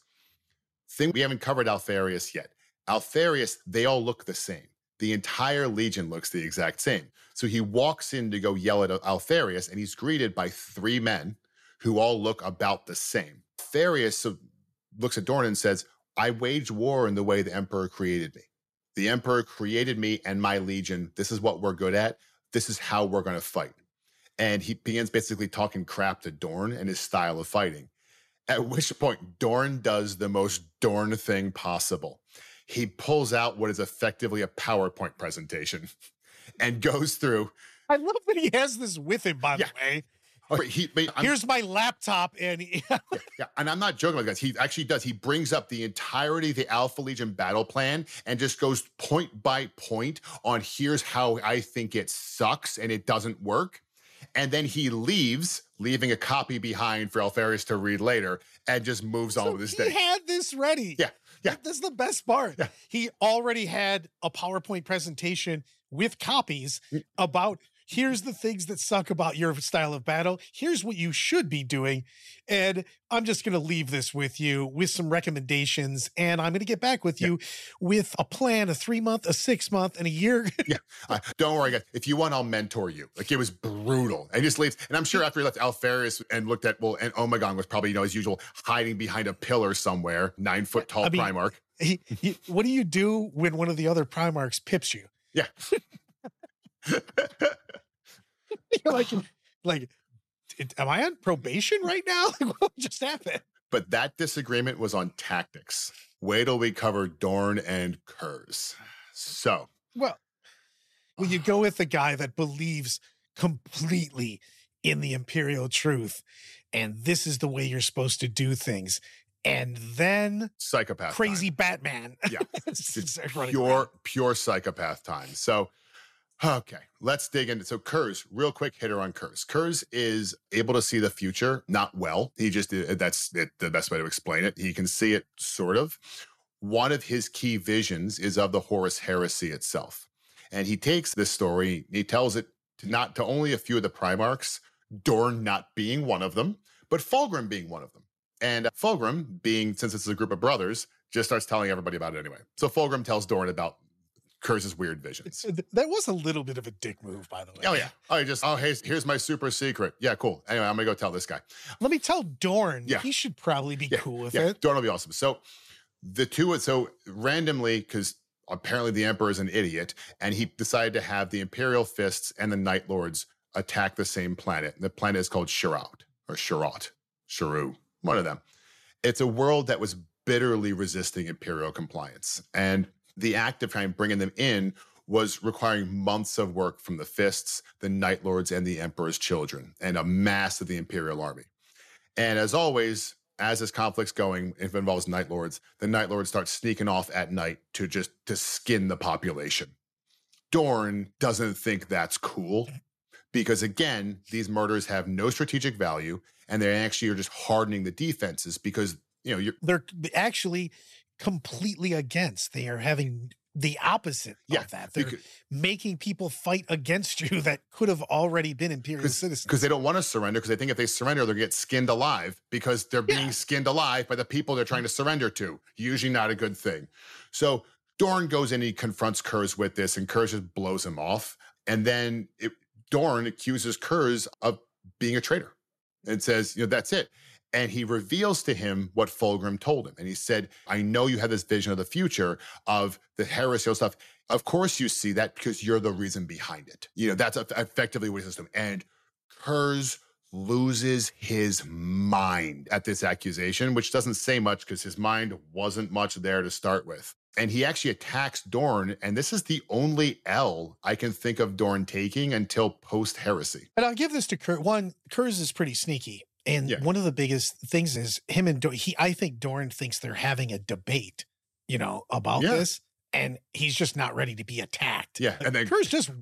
We haven't covered Alpharius yet. Alpharius, they all look the same. The entire Legion looks the exact same. So he walks in to go yell at Alpharius, and he's greeted by three men who all look about the same. Alpharius looks at Dorn and says, I waged war in the way the Emperor created me. The Emperor created me and my Legion. This is what we're good at. This is how we're going to fight. And he begins basically talking crap to Dorn and his style of fighting. At which point, Dorn does the most Dorn thing possible. He pulls out what is effectively a PowerPoint presentation and goes through. I love that he has this with him, by the way. Here's my laptop, and and I'm not joking about this. He actually does. He brings up the entirety of the Alpha Legion battle plan and just goes point by point on here's how I think it sucks and it doesn't work. And then he leaves, leaving a copy behind for Alpharius to read later, and just moves on with his day. He had this ready. Yeah. That's the best part. Yeah. He already had a PowerPoint presentation with copies about here's the things that suck about your style of battle. Here's what you should be doing. And I'm just going to leave this with you with some recommendations. And I'm going to get back with you with a plan, a 3-month, a 6-month, and a year. Don't worry, guys. If you want, I'll mentor you. It was brutal. And he just leaves. And I'm sure after he left Alpharius and looked at, and Omegon was probably, as usual, hiding behind a pillar somewhere, 9-foot tall Primarch. What do you do when one of the other Primarchs pips you? Yeah. You're like, am I on probation right now? Like, what just happened? But that disagreement was on tactics. Wait till we cover Dorn and Kurz. So. Well, you go with the guy that believes completely in the Imperial truth, and this is the way you're supposed to do things. And then psychopath crazy time. Batman. Yeah. It's pure psychopath time. So, okay, let's dig into. So Kurz, real quick hitter on Kurz. Kurz is able to see the future, not well. That's it, the best way to explain it. He can see it sort of. One of his key visions is of the Horus Heresy itself. And he takes this story, he tells it to only a few of the Primarchs, Dorn not being one of them, but Fulgrim being one of them. And Fulgrim, since it's a group of brothers, just starts telling everybody about it anyway. So Fulgrim tells Dorn about Kurz's weird visions. That was a little bit of a dick move, by the way. Oh, yeah. Here's my super secret. Yeah, cool. Anyway, I'm going to go tell this guy. Let me tell Dorn. Yeah. He should probably be cool with it. Dorn will be awesome. So randomly, because apparently the Emperor is an idiot, and he decided to have the Imperial Fists and the Night Lords attack the same planet. The planet is called Sharut, or Sharu, one of them. It's a world that was bitterly resisting Imperial compliance. And the act of trying to bring them in was requiring months of work from the Fists, the Night Lords, and the Emperor's children, and a mass of the Imperial army. And as always, as this conflict's going, if it involves Night Lords, the Night Lords start sneaking off at night to skin the population. Dorn doesn't think that's cool because, again, these murders have no strategic value, and they actually are just hardening the defenses because, they're actually completely against. They are having the opposite of that. They're making people fight against you that could have already been Imperial citizens. Because they don't want to surrender, because they think if they surrender, they'll get skinned alive because they're being skinned alive by the people they're trying to surrender to. Usually not a good thing. So Dorn goes in, he confronts Kurz with this, and Kurz just blows him off. And then Dorn accuses Kurz of being a traitor and says, that's it. And he reveals to him what Fulgrim told him. And he said, I know you had this vision of the future of the heresy stuff. Of course you see that because you're the reason behind it. That's effectively what he says to him. And Kurz loses his mind at this accusation, which doesn't say much because his mind wasn't much there to start with. And he actually attacks Dorn. And this is the only L I can think of Dorn taking until post-heresy. And I'll give this to Kurz. One, Kurz is pretty sneaky. And one of the biggest things is him and Dorn. I think Dorn thinks they're having a debate, about this, and he's just not ready to be attacked. Yeah, and then Kurz just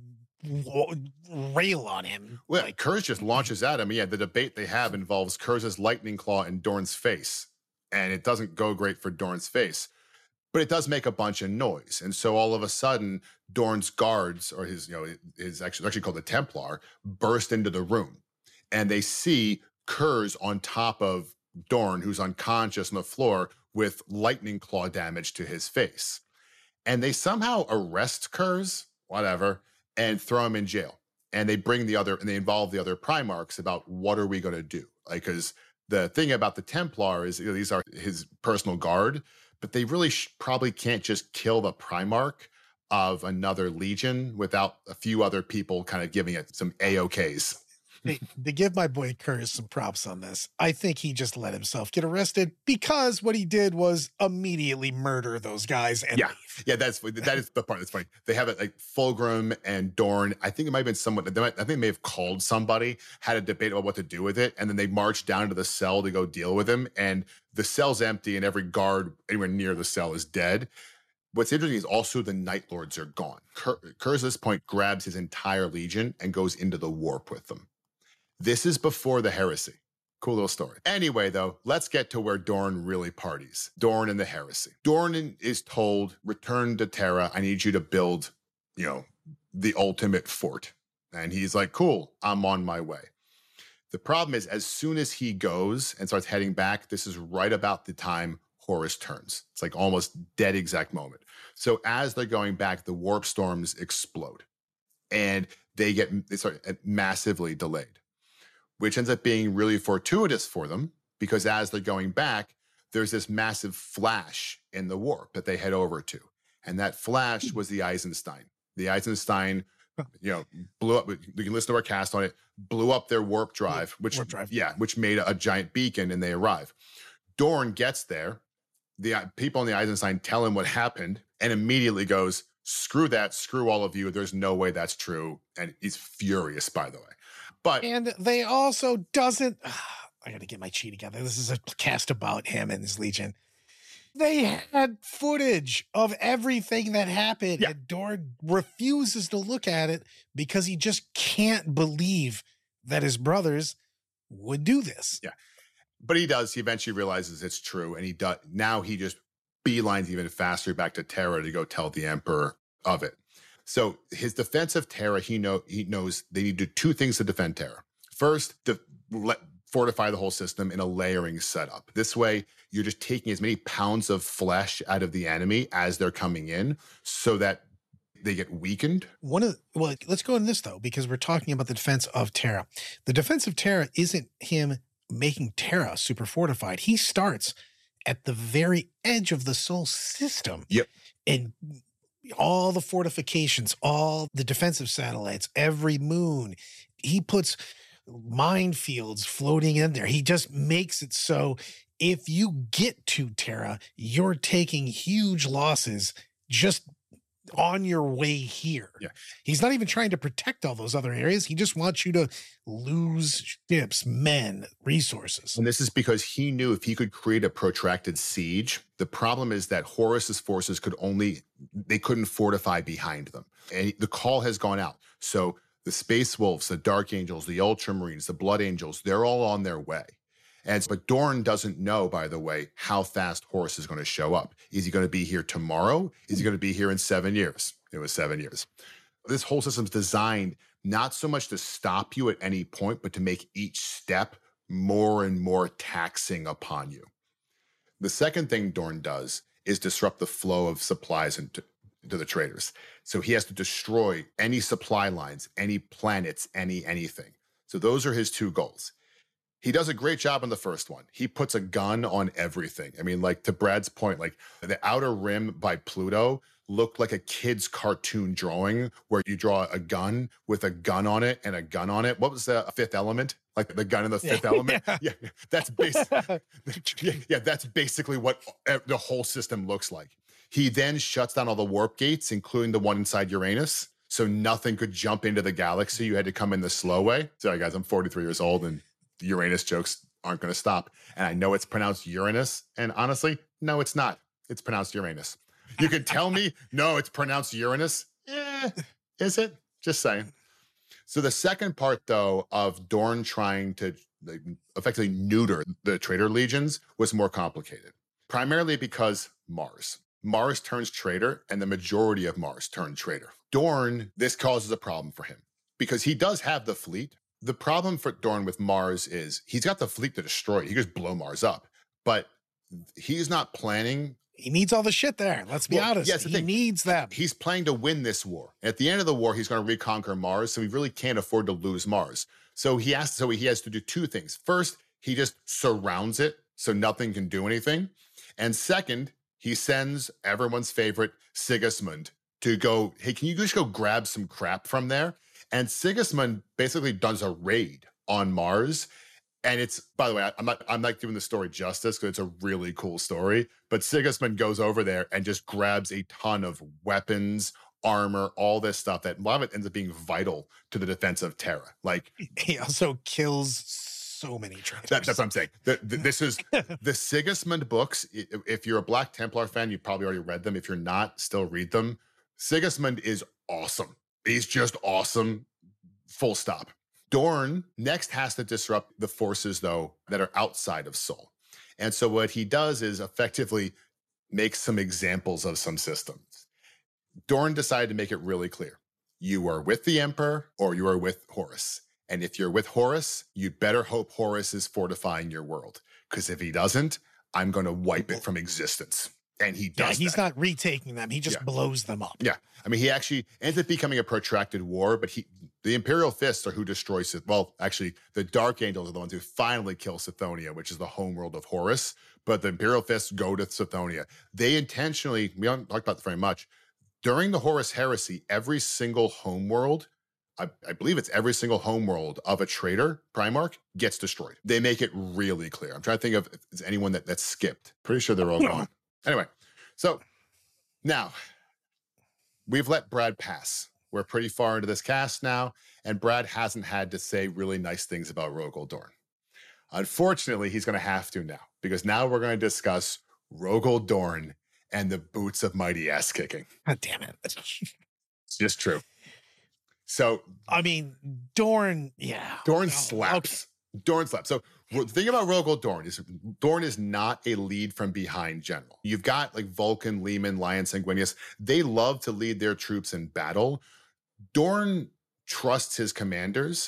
rail on him. Well, Kurz just launches at him. Yeah, the debate they have involves Kurz's lightning claw in Dorn's face, and it doesn't go great for Dorn's face, but it does make a bunch of noise. And so all of a sudden, Dorn's guards, or his actually called the Templar, burst into the room, and they see Kurz on top of Dorn, who's unconscious on the floor with lightning claw damage to his face. And they somehow arrest Kurz, whatever, and throw him in jail. And they they involve the other Primarchs about what are we going to do? Because the thing about the Templar is these are his personal guard, but they really probably can't just kill the Primarch of another legion without a few other people kind of giving it some A-OKs. They give my boy Kurz some props on this. I think he just let himself get arrested because what he did was immediately murder those guys and leave. Yeah, that is the part that's funny. They have it like Fulgrim and Dorn. I think it might have been someone. I think they may have called somebody, had a debate about what to do with it, and then they marched down to the cell to go deal with him. And the cell's empty, and every guard anywhere near the cell is dead. What's interesting is also the Night Lords are gone. Kurz at this point grabs his entire legion and goes into the warp with them. This is before the heresy. Cool little story. Anyway, though, let's get to where Dorn really parties. Dorn and the heresy. Dorn is told, return to Terra. I need you to build, the ultimate fort. And he's like, cool, I'm on my way. The problem is, as soon as he goes and starts heading back, this is right about the time Horus turns. It's like almost dead exact moment. So as they're going back, the warp storms explode. And they start massively delayed, which ends up being really fortuitous for them because as they're going back, there's this massive flash in the warp that they head over to. And that flash was the Eisenstein. The Eisenstein, blew up. You can listen to our cast on it. Blew up their warp drive, which made a giant beacon, and they arrive. Dorn gets there. The people on the Eisenstein tell him what happened, and immediately goes, "Screw that! Screw all of you! There's no way that's true." And he's furious, by the way. And they also doesn't. I got to get my chi together. This is a cast about him and his Legion. They had footage of everything that happened, and Dorn refuses to look at it because he just can't believe that his brothers would do this. Yeah, but he does. He eventually realizes it's true, and he does. Now he just beelines even faster back to Terra to go tell the Emperor of it. So his defense of Terra, he knows they need to do two things to defend Terra. First, fortify the whole system in a layering setup. This way, you're just taking as many pounds of flesh out of the enemy as they're coming in so that they get weakened. Let's go into this, though, because we're talking about the defense of Terra. The defense of Terra isn't him making Terra super fortified. He starts at the very edge of the Sol system. Yep. And all the fortifications, all the defensive satellites, every moon, he puts minefields floating in there. He just makes it so if you get to Terra, you're taking huge losses just on your way here. Yeah. He's not even trying to protect all those other areas. He just wants you to lose ships, men, resources. And this is because he knew if he could create a protracted siege, the problem is that Horus's forces couldn't fortify behind them. And the call has gone out. So the Space Wolves, the Dark Angels, the Ultramarines, the Blood Angels, they're all on their way. But Dorn doesn't know, by the way, how fast Horus is going to show up. Is he going to be here tomorrow? Is he going to be here in 7 years? It was 7 years. This whole system's designed not so much to stop you at any point, but to make each step more and more taxing upon you. The second thing Dorn does is disrupt the flow of supplies into the traders. So he has to destroy any supply lines, any planets, anything. So those are his two goals. He does a great job on the first one. He puts a gun on everything. I mean, like to Brad's point, like the Outer Rim by Pluto looked like a kid's cartoon drawing where you draw a gun with a gun on it and a gun on it. What was the Fifth Element? Like the gun in the Fifth Element? Yeah, that's basically what the whole system looks like. He then shuts down all the warp gates, including the one inside Uranus, so nothing could jump into the galaxy. You had to come in the slow way. Sorry, guys, I'm 43 years old, and the Uranus jokes aren't going to stop. And I know it's pronounced Uranus, and honestly, no, it's not. It's pronounced Uranus. You could tell me, no, it's pronounced Uranus. Is it? Just saying. So the second part, though, of Dorn trying to effectively neuter the traitor legions was more complicated, primarily because Mars turns traitor, and the majority of Mars turned traitor. Dorn, this causes a problem for him because he does have the fleet. The problem for Dorn with Mars is he's got the fleet to destroy it. He could just blow Mars up, but he's not planning. He needs all the shit there. Let's be honest. Yes, he needs them. He's planning to win this war. At the end of the war, he's going to reconquer Mars, so he really can't afford to lose Mars. So he has to do two things. First, he just surrounds it so nothing can do anything. And second, he sends everyone's favorite Sigismund to go, hey, can you just go grab some crap from there? And Sigismund basically does a raid on Mars. And it's, by the way, I'm not giving the story justice because it's a really cool story, but Sigismund goes over there and just grabs a ton of weapons, armor, all this stuff that a lot of it ends up being vital to the defense of Terra. Like, he also kills so many traitors. That's what I'm saying. This is the Sigismund books. If you're a Black Templar fan, you probably already read them. If you're not, still read them. Sigismund is awesome. He's just awesome, full stop. Dorn next has to disrupt the forces, though, that are outside of Sol. And so what he does is effectively make some examples of some systems. Dorn decided to make it really clear. You are with the Emperor or you are with Horus. And if you're with Horus, you'd better hope Horus is fortifying your world. Because if he doesn't, I'm going to wipe it from existence. And he does. He's not retaking them. He just blows them up. Yeah. I mean, he actually ends up becoming a protracted war, but the Imperial Fists are who destroys it. Well, actually, the Dark Angels are the ones who finally kill Sithonia, which is the homeworld of Horus. But the Imperial Fists go to Sithonia. They intentionally, we haven't talked about this very much, during the Horus Heresy, every single homeworld, I believe it's every single homeworld of a traitor, Primarch, gets destroyed. They make it really clear. I'm trying to think of if there's anyone that's skipped. Pretty sure they're all gone. Anyway, so now we've let Brad pass. We're pretty far into this cast now, and Brad hasn't had to say really nice things about Rogol Dorn. Unfortunately, he's going to have to now, because now we're going to discuss Rogol Dorn and the boots of mighty ass kicking. God damn it. It's just true. So, I mean, Dorn, yeah. Dorn slaps. Okay. Dorn slaps. So the thing about Rogol Dorn is not a lead from behind general. You've got like Vulcan, Lehman, Lion Sanguinius. They love to lead their troops in battle. Dorn trusts his commanders,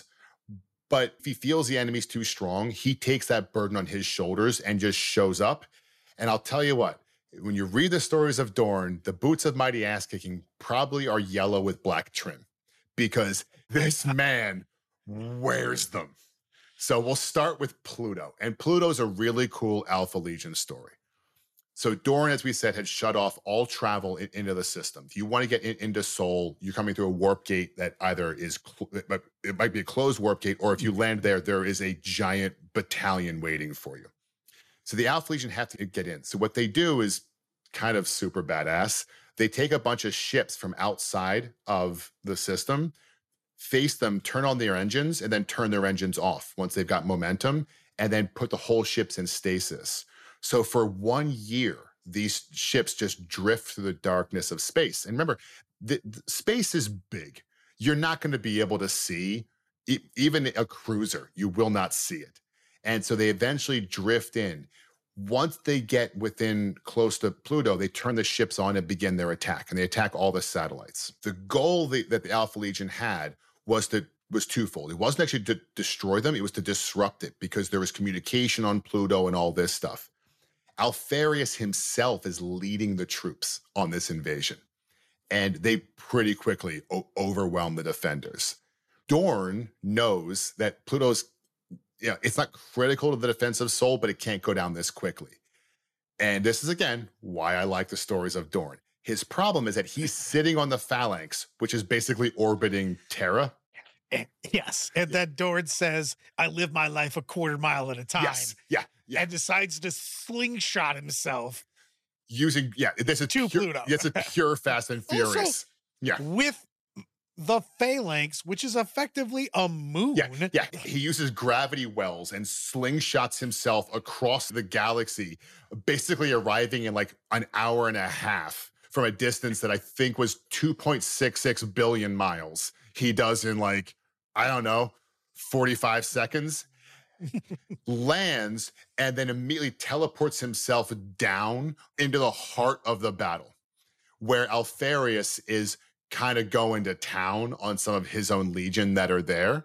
but if he feels the enemy's too strong, he takes that burden on his shoulders and just shows up. And I'll tell you what, when you read the stories of Dorn, the boots of mighty ass kicking probably are yellow with black trim, because this man wears them. So we'll start with Pluto. And Pluto's a really cool Alpha Legion story. So Dorn, as we said, had shut off all travel into the system. If you want to get into Sol, you're coming through a warp gate that either is, it might be a closed warp gate, or if you land there, there is a giant battalion waiting for you. So the Alpha Legion have to get in. So what they do is kind of super badass. They take a bunch of ships from outside of the system, face them, turn on their engines, and then turn their engines off once they've got momentum, and then put the whole ships in stasis. So for 1 year, these ships just drift through the darkness of space. And remember, the space is big. You're not going to be able to see even a cruiser. You will not see it. And so they eventually drift in. Once they get within close to Pluto, they turn the ships on and begin their attack. And they attack all the satellites. The goal that the Alpha Legion had was twofold. It wasn't actually to destroy them. It was to disrupt it, because there was communication on Pluto and all this stuff. Alpharius himself is leading the troops on this invasion, and they pretty quickly overwhelm the defenders. Dorn knows that Pluto's, it's not critical to the defense of Sol, but it can't go down this quickly. And this is, again, why I like the stories of Dorn. His problem is that he's sitting on the Phalanx, which is basically orbiting Terra. Yes. And then Dorn says, I live my life a quarter mile at a time. Yes. Yeah. And decides to slingshot himself. Using, this is to Pluto. It's a pure Fast and Furious. Also, with the Phalanx, which is effectively a moon. Yeah. He uses gravity wells and slingshots himself across the galaxy, basically arriving in like an hour and a half from a distance that I think was 2.66 billion miles. He does in like, I don't know, 45 seconds. Lands and then immediately teleports himself down into the heart of the battle, where Alpharius is kind of going to town on some of his own legion that are there.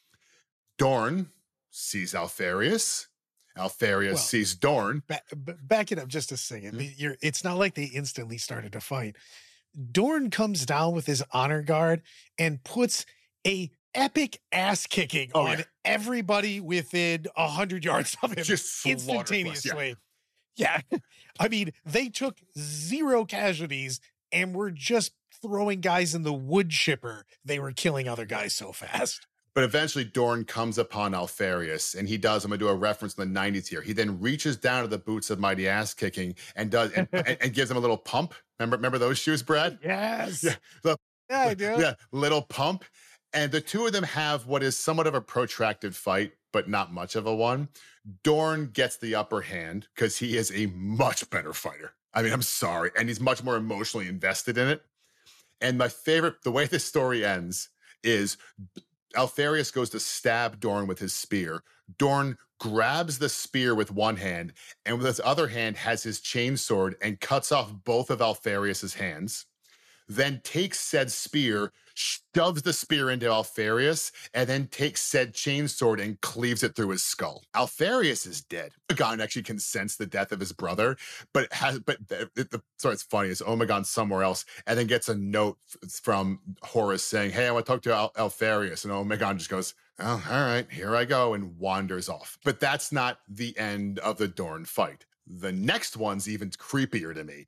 Dorn sees Alpharius. Alpharius sees Dorn. Back it up just a second. Mm-hmm. It's not like they instantly started to fight. Dorn comes down with his honor guard and puts a epic ass kicking on everybody within 100 yards of him, just instantaneously. Yeah. I mean, they took 0 casualties and were just throwing guys in the wood chipper. They were killing other guys so fast. But eventually Dorn comes upon Alpharius, and he does, I'm going to do a reference in the 90s here. He then reaches down to the boots of mighty ass kicking and does and gives him a little pump. Remember those shoes, Brad? Yes. Yeah, I do. Yeah, little pump. And the two of them have what is somewhat of a protracted fight, but not much of a one. Dorn gets the upper hand because he is a much better fighter. I mean, I'm sorry. And he's much more emotionally invested in it. And my favorite, the way this story ends is Alpharius goes to stab Dorn with his spear. Dorn grabs the spear with one hand and with his other hand has his chainsword and cuts off both of Alpharius's hands. Then takes said spear, shoves the spear into Alpharius, and then takes said chainsword and cleaves it through his skull. Alpharius is dead. Omegon actually can sense the death of his brother, but it's funny, is Omegon somewhere else, and then gets a note from Horus saying, hey, I want to talk to Alpharius, and Omegon just goes, oh, all right, here I go, and wanders off. But that's not the end of the Dorn fight. The next one's even creepier to me,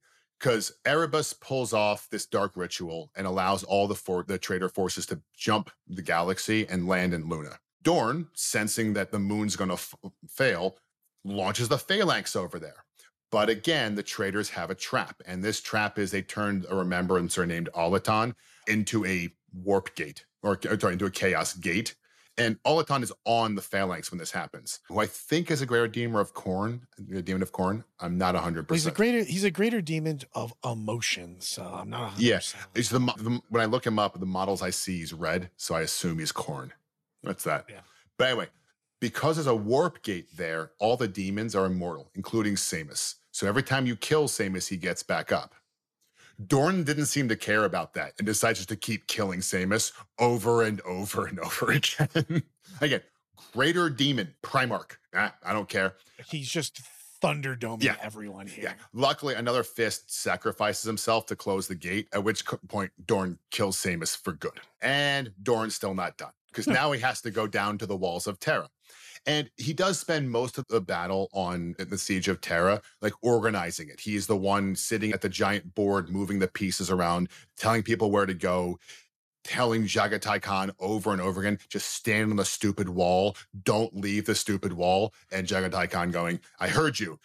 because Erebus pulls off this dark ritual and allows all the traitor forces to jump the galaxy and land in Luna. Dorn, sensing that the moon's going to fail, launches the Phalanx over there. But again, the traitors have a trap, and this trap is they turned a remembrancer named Olaton into a warp gate, or into a chaos gate. And Olaton is on the Phalanx when this happens, who I think is a greater demon of Khorne, the demon of Khorne. I'm not 100%. He's a greater demon of emotion, so I'm not 100%. Yeah, it's when I look him up, the models I see he's red, so I assume he's Khorne. That's that. Yeah. But anyway, because there's a warp gate there, all the demons are immortal, including Samus. So every time you kill Samus, he gets back up. Dorn didn't seem to care about that and decides just to keep killing Samus over and over and over again. Again, greater demon, Primarch. I don't care. He's just thunderdoming everyone here. Yeah. Luckily, another fist sacrifices himself to close the gate, at which point Dorn kills Samus for good. And Dorn's still not done, because now he has to go down to the walls of Terra. And he does spend most of the battle on the Siege of Terra, like organizing it. He's the one sitting at the giant board, moving the pieces around, telling people where to go, telling Jaghatai Khan over and over again, just stand on the stupid wall, don't leave the stupid wall. And Jaghatai Khan going, I heard you,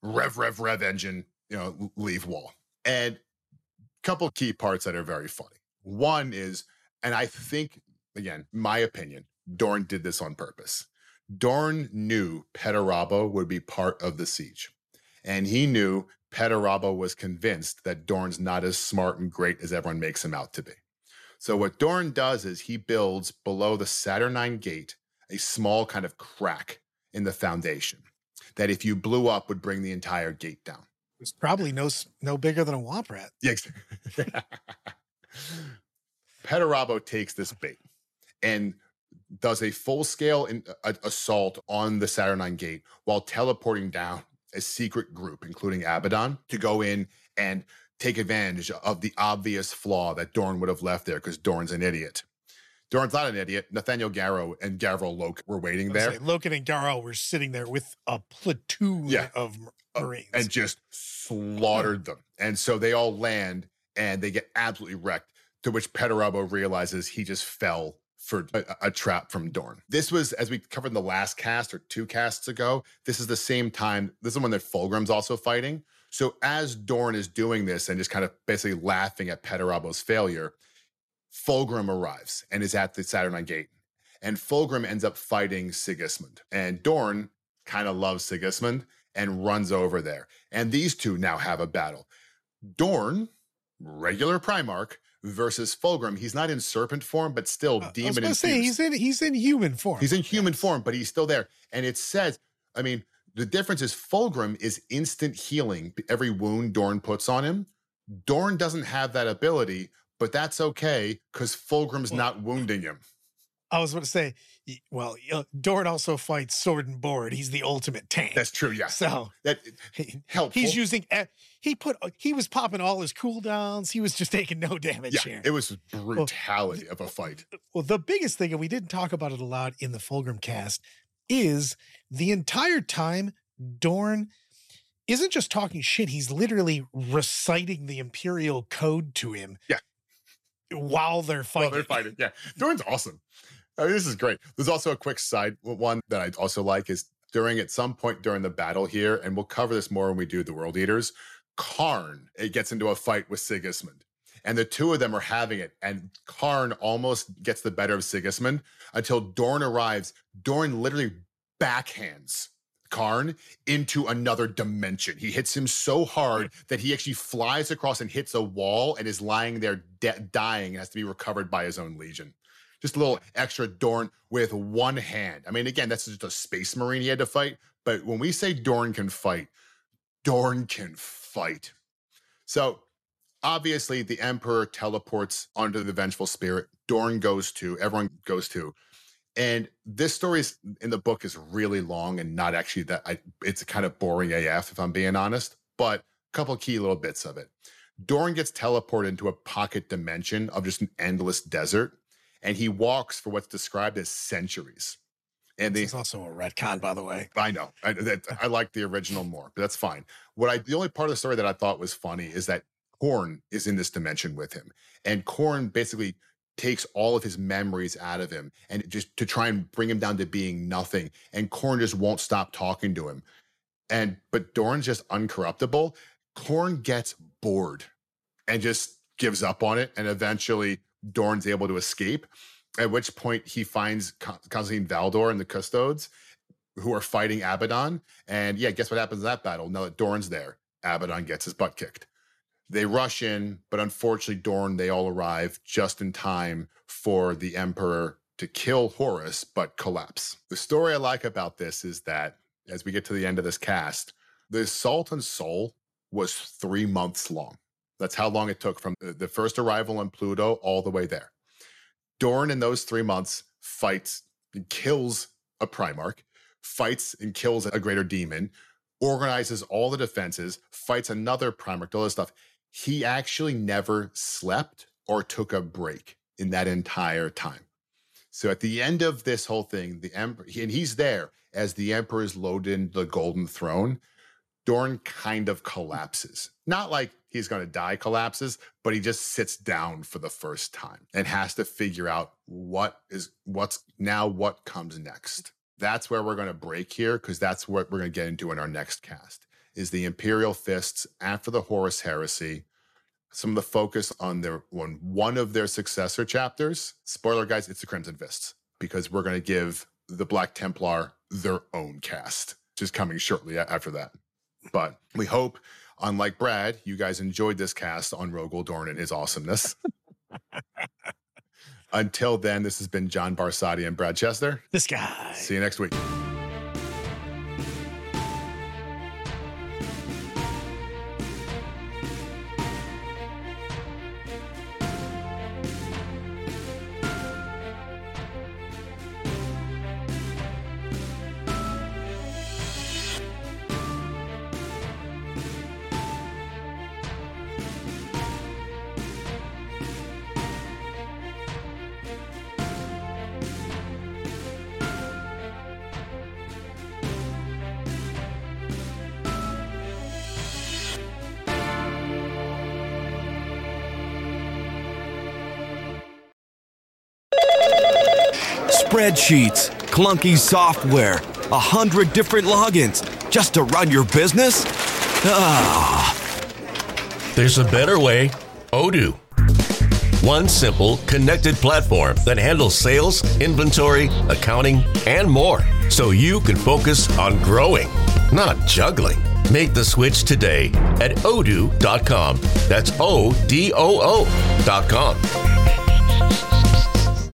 rev engine, leave wall. And a couple key parts that are very funny. One is, and I think, again, my opinion, Dorn did this on purpose. Dorn knew Perturabo would be part of the siege. And he knew Perturabo was convinced that Dorn's not as smart and great as everyone makes him out to be. So what Dorn does is he builds below the Saturnine gate a small kind of crack in the foundation that if you blew up would bring the entire gate down. It's probably no bigger than a womp rat. Yeah. Perturabo takes this bait and does a full-scale assault on the Saturnine gate while teleporting down a secret group, including Abaddon, to go in and take advantage of the obvious flaw that Dorn would have left there because Dorn's an idiot. Dorn's not an idiot. Nathaniel Garrow and Gavril Lok were waiting there. Loken and Garrow were sitting there with a platoon of Marines. And just slaughtered them. And so they all land and they get absolutely wrecked, to which Perturabo realizes he just fell for a trap from Dorn. This was, as we covered in the last cast or 2 casts ago, this is the same time, this is when that Fulgrim's also fighting. So as Dorn is doing this and just kind of basically laughing at Perturabo's failure, Fulgrim arrives and is at the Saturnine gate. And Fulgrim ends up fighting Sigismund. And Dorn kind of loves Sigismund and runs over there. And these two now have a battle. Dorn, regular Primarch, versus Fulgrim. He's not in serpent form, but still demon infused. He's in human form. He's in human form, but he's still there. And it says, I mean, the difference is Fulgrim is instant healing every wound Dorn puts on him. Dorn doesn't have that ability, but that's okay because Fulgrim's not wounding him. I was going to say, well, Dorn also fights sword and board. He's the ultimate tank. That's true, yeah. So that helpful. He's using, he was popping all his cooldowns. He was just taking no damage here. It was brutality of a fight. Well, the biggest thing, and we didn't talk about it a lot in the Fulgrim cast, is the entire time Dorn isn't just talking shit. He's literally reciting the Imperial code to him. Yeah. While they're fighting. Yeah. Dorn's awesome. I mean, this is great. There's also a quick side one that I also like is at some point during the battle here, and we'll cover this more when we do the World Eaters, Karn, it gets into a fight with Sigismund. And the two of them are having it, and Karn almost gets the better of Sigismund until Dorn arrives. Dorn literally backhands Karn into another dimension. He hits him so hard that he actually flies across and hits a wall and is lying there dying and has to be recovered by his own legion. Just a little extra Dorn with one hand. I mean, again, that's just a space marine he had to fight. But when we say Dorn can fight, Dorn can fight. So obviously the Emperor teleports onto the Vengeful Spirit. Dorn goes to, everyone goes to. And this story in the book is really long and not actually it's kind of boring AF, if I'm being honest, but a couple key little bits of it. Dorn gets teleported into a pocket dimension of just an endless desert, and he walks for what's described as centuries. And it's also a retcon, by the way. I know. I like the original more, but that's fine. The only part of the story that I thought was funny is that Korn is in this dimension with him. And Korn basically takes all of his memories out of him and just to try and bring him down to being nothing. And Korn just won't stop talking to him. But Doran's just uncorruptible. Korn gets bored and just gives up on it. And eventually Doran's able to escape, at which point he finds Constantine Valdor and the Custodes who are fighting Abaddon. And yeah, guess what happens in that battle? Now that Doran's there, Abaddon gets his butt kicked. They rush in, but unfortunately, Doran, they all arrive just in time for the Emperor to kill Horus, but collapse. The story I like about this is that as we get to the end of this cast, the Assault on Sol was 3 months long. That's how long it took from the first arrival on Pluto all the way there. Doran, in those 3 months, fights and kills a Primarch, fights and kills a greater demon, organizes all the defenses, fights another Primarch, all this stuff. He actually never slept or took a break in that entire time. So at the end of this whole thing, the Emperor, and he's there as the Emperor is loaded into the Golden Throne, Doran kind of collapses. Not like he's going to die collapses, but he just sits down for the first time and has to figure out what comes next. That's where we're going to break here, because that's what we're going to get into in our next cast, is the Imperial Fists after the Horus Heresy. Some of the focus on one of their successor chapters. Spoiler, guys, it's the Crimson Fists, because we're going to give the Black Templar their own cast, which is coming shortly after that. But we hope, unlike Brad, you guys enjoyed this cast on Rogol Dorn and his awesomeness. Until then, this has been John Barsati and Brad Chester. This guy. See you next week. Spreadsheets, clunky software, 100 different logins just to run your business? Ah. There's a better way. Odoo. One simple, connected platform that handles sales, inventory, accounting, and more, so you can focus on growing, not juggling. Make the switch today at odoo.com. That's ODOO.com.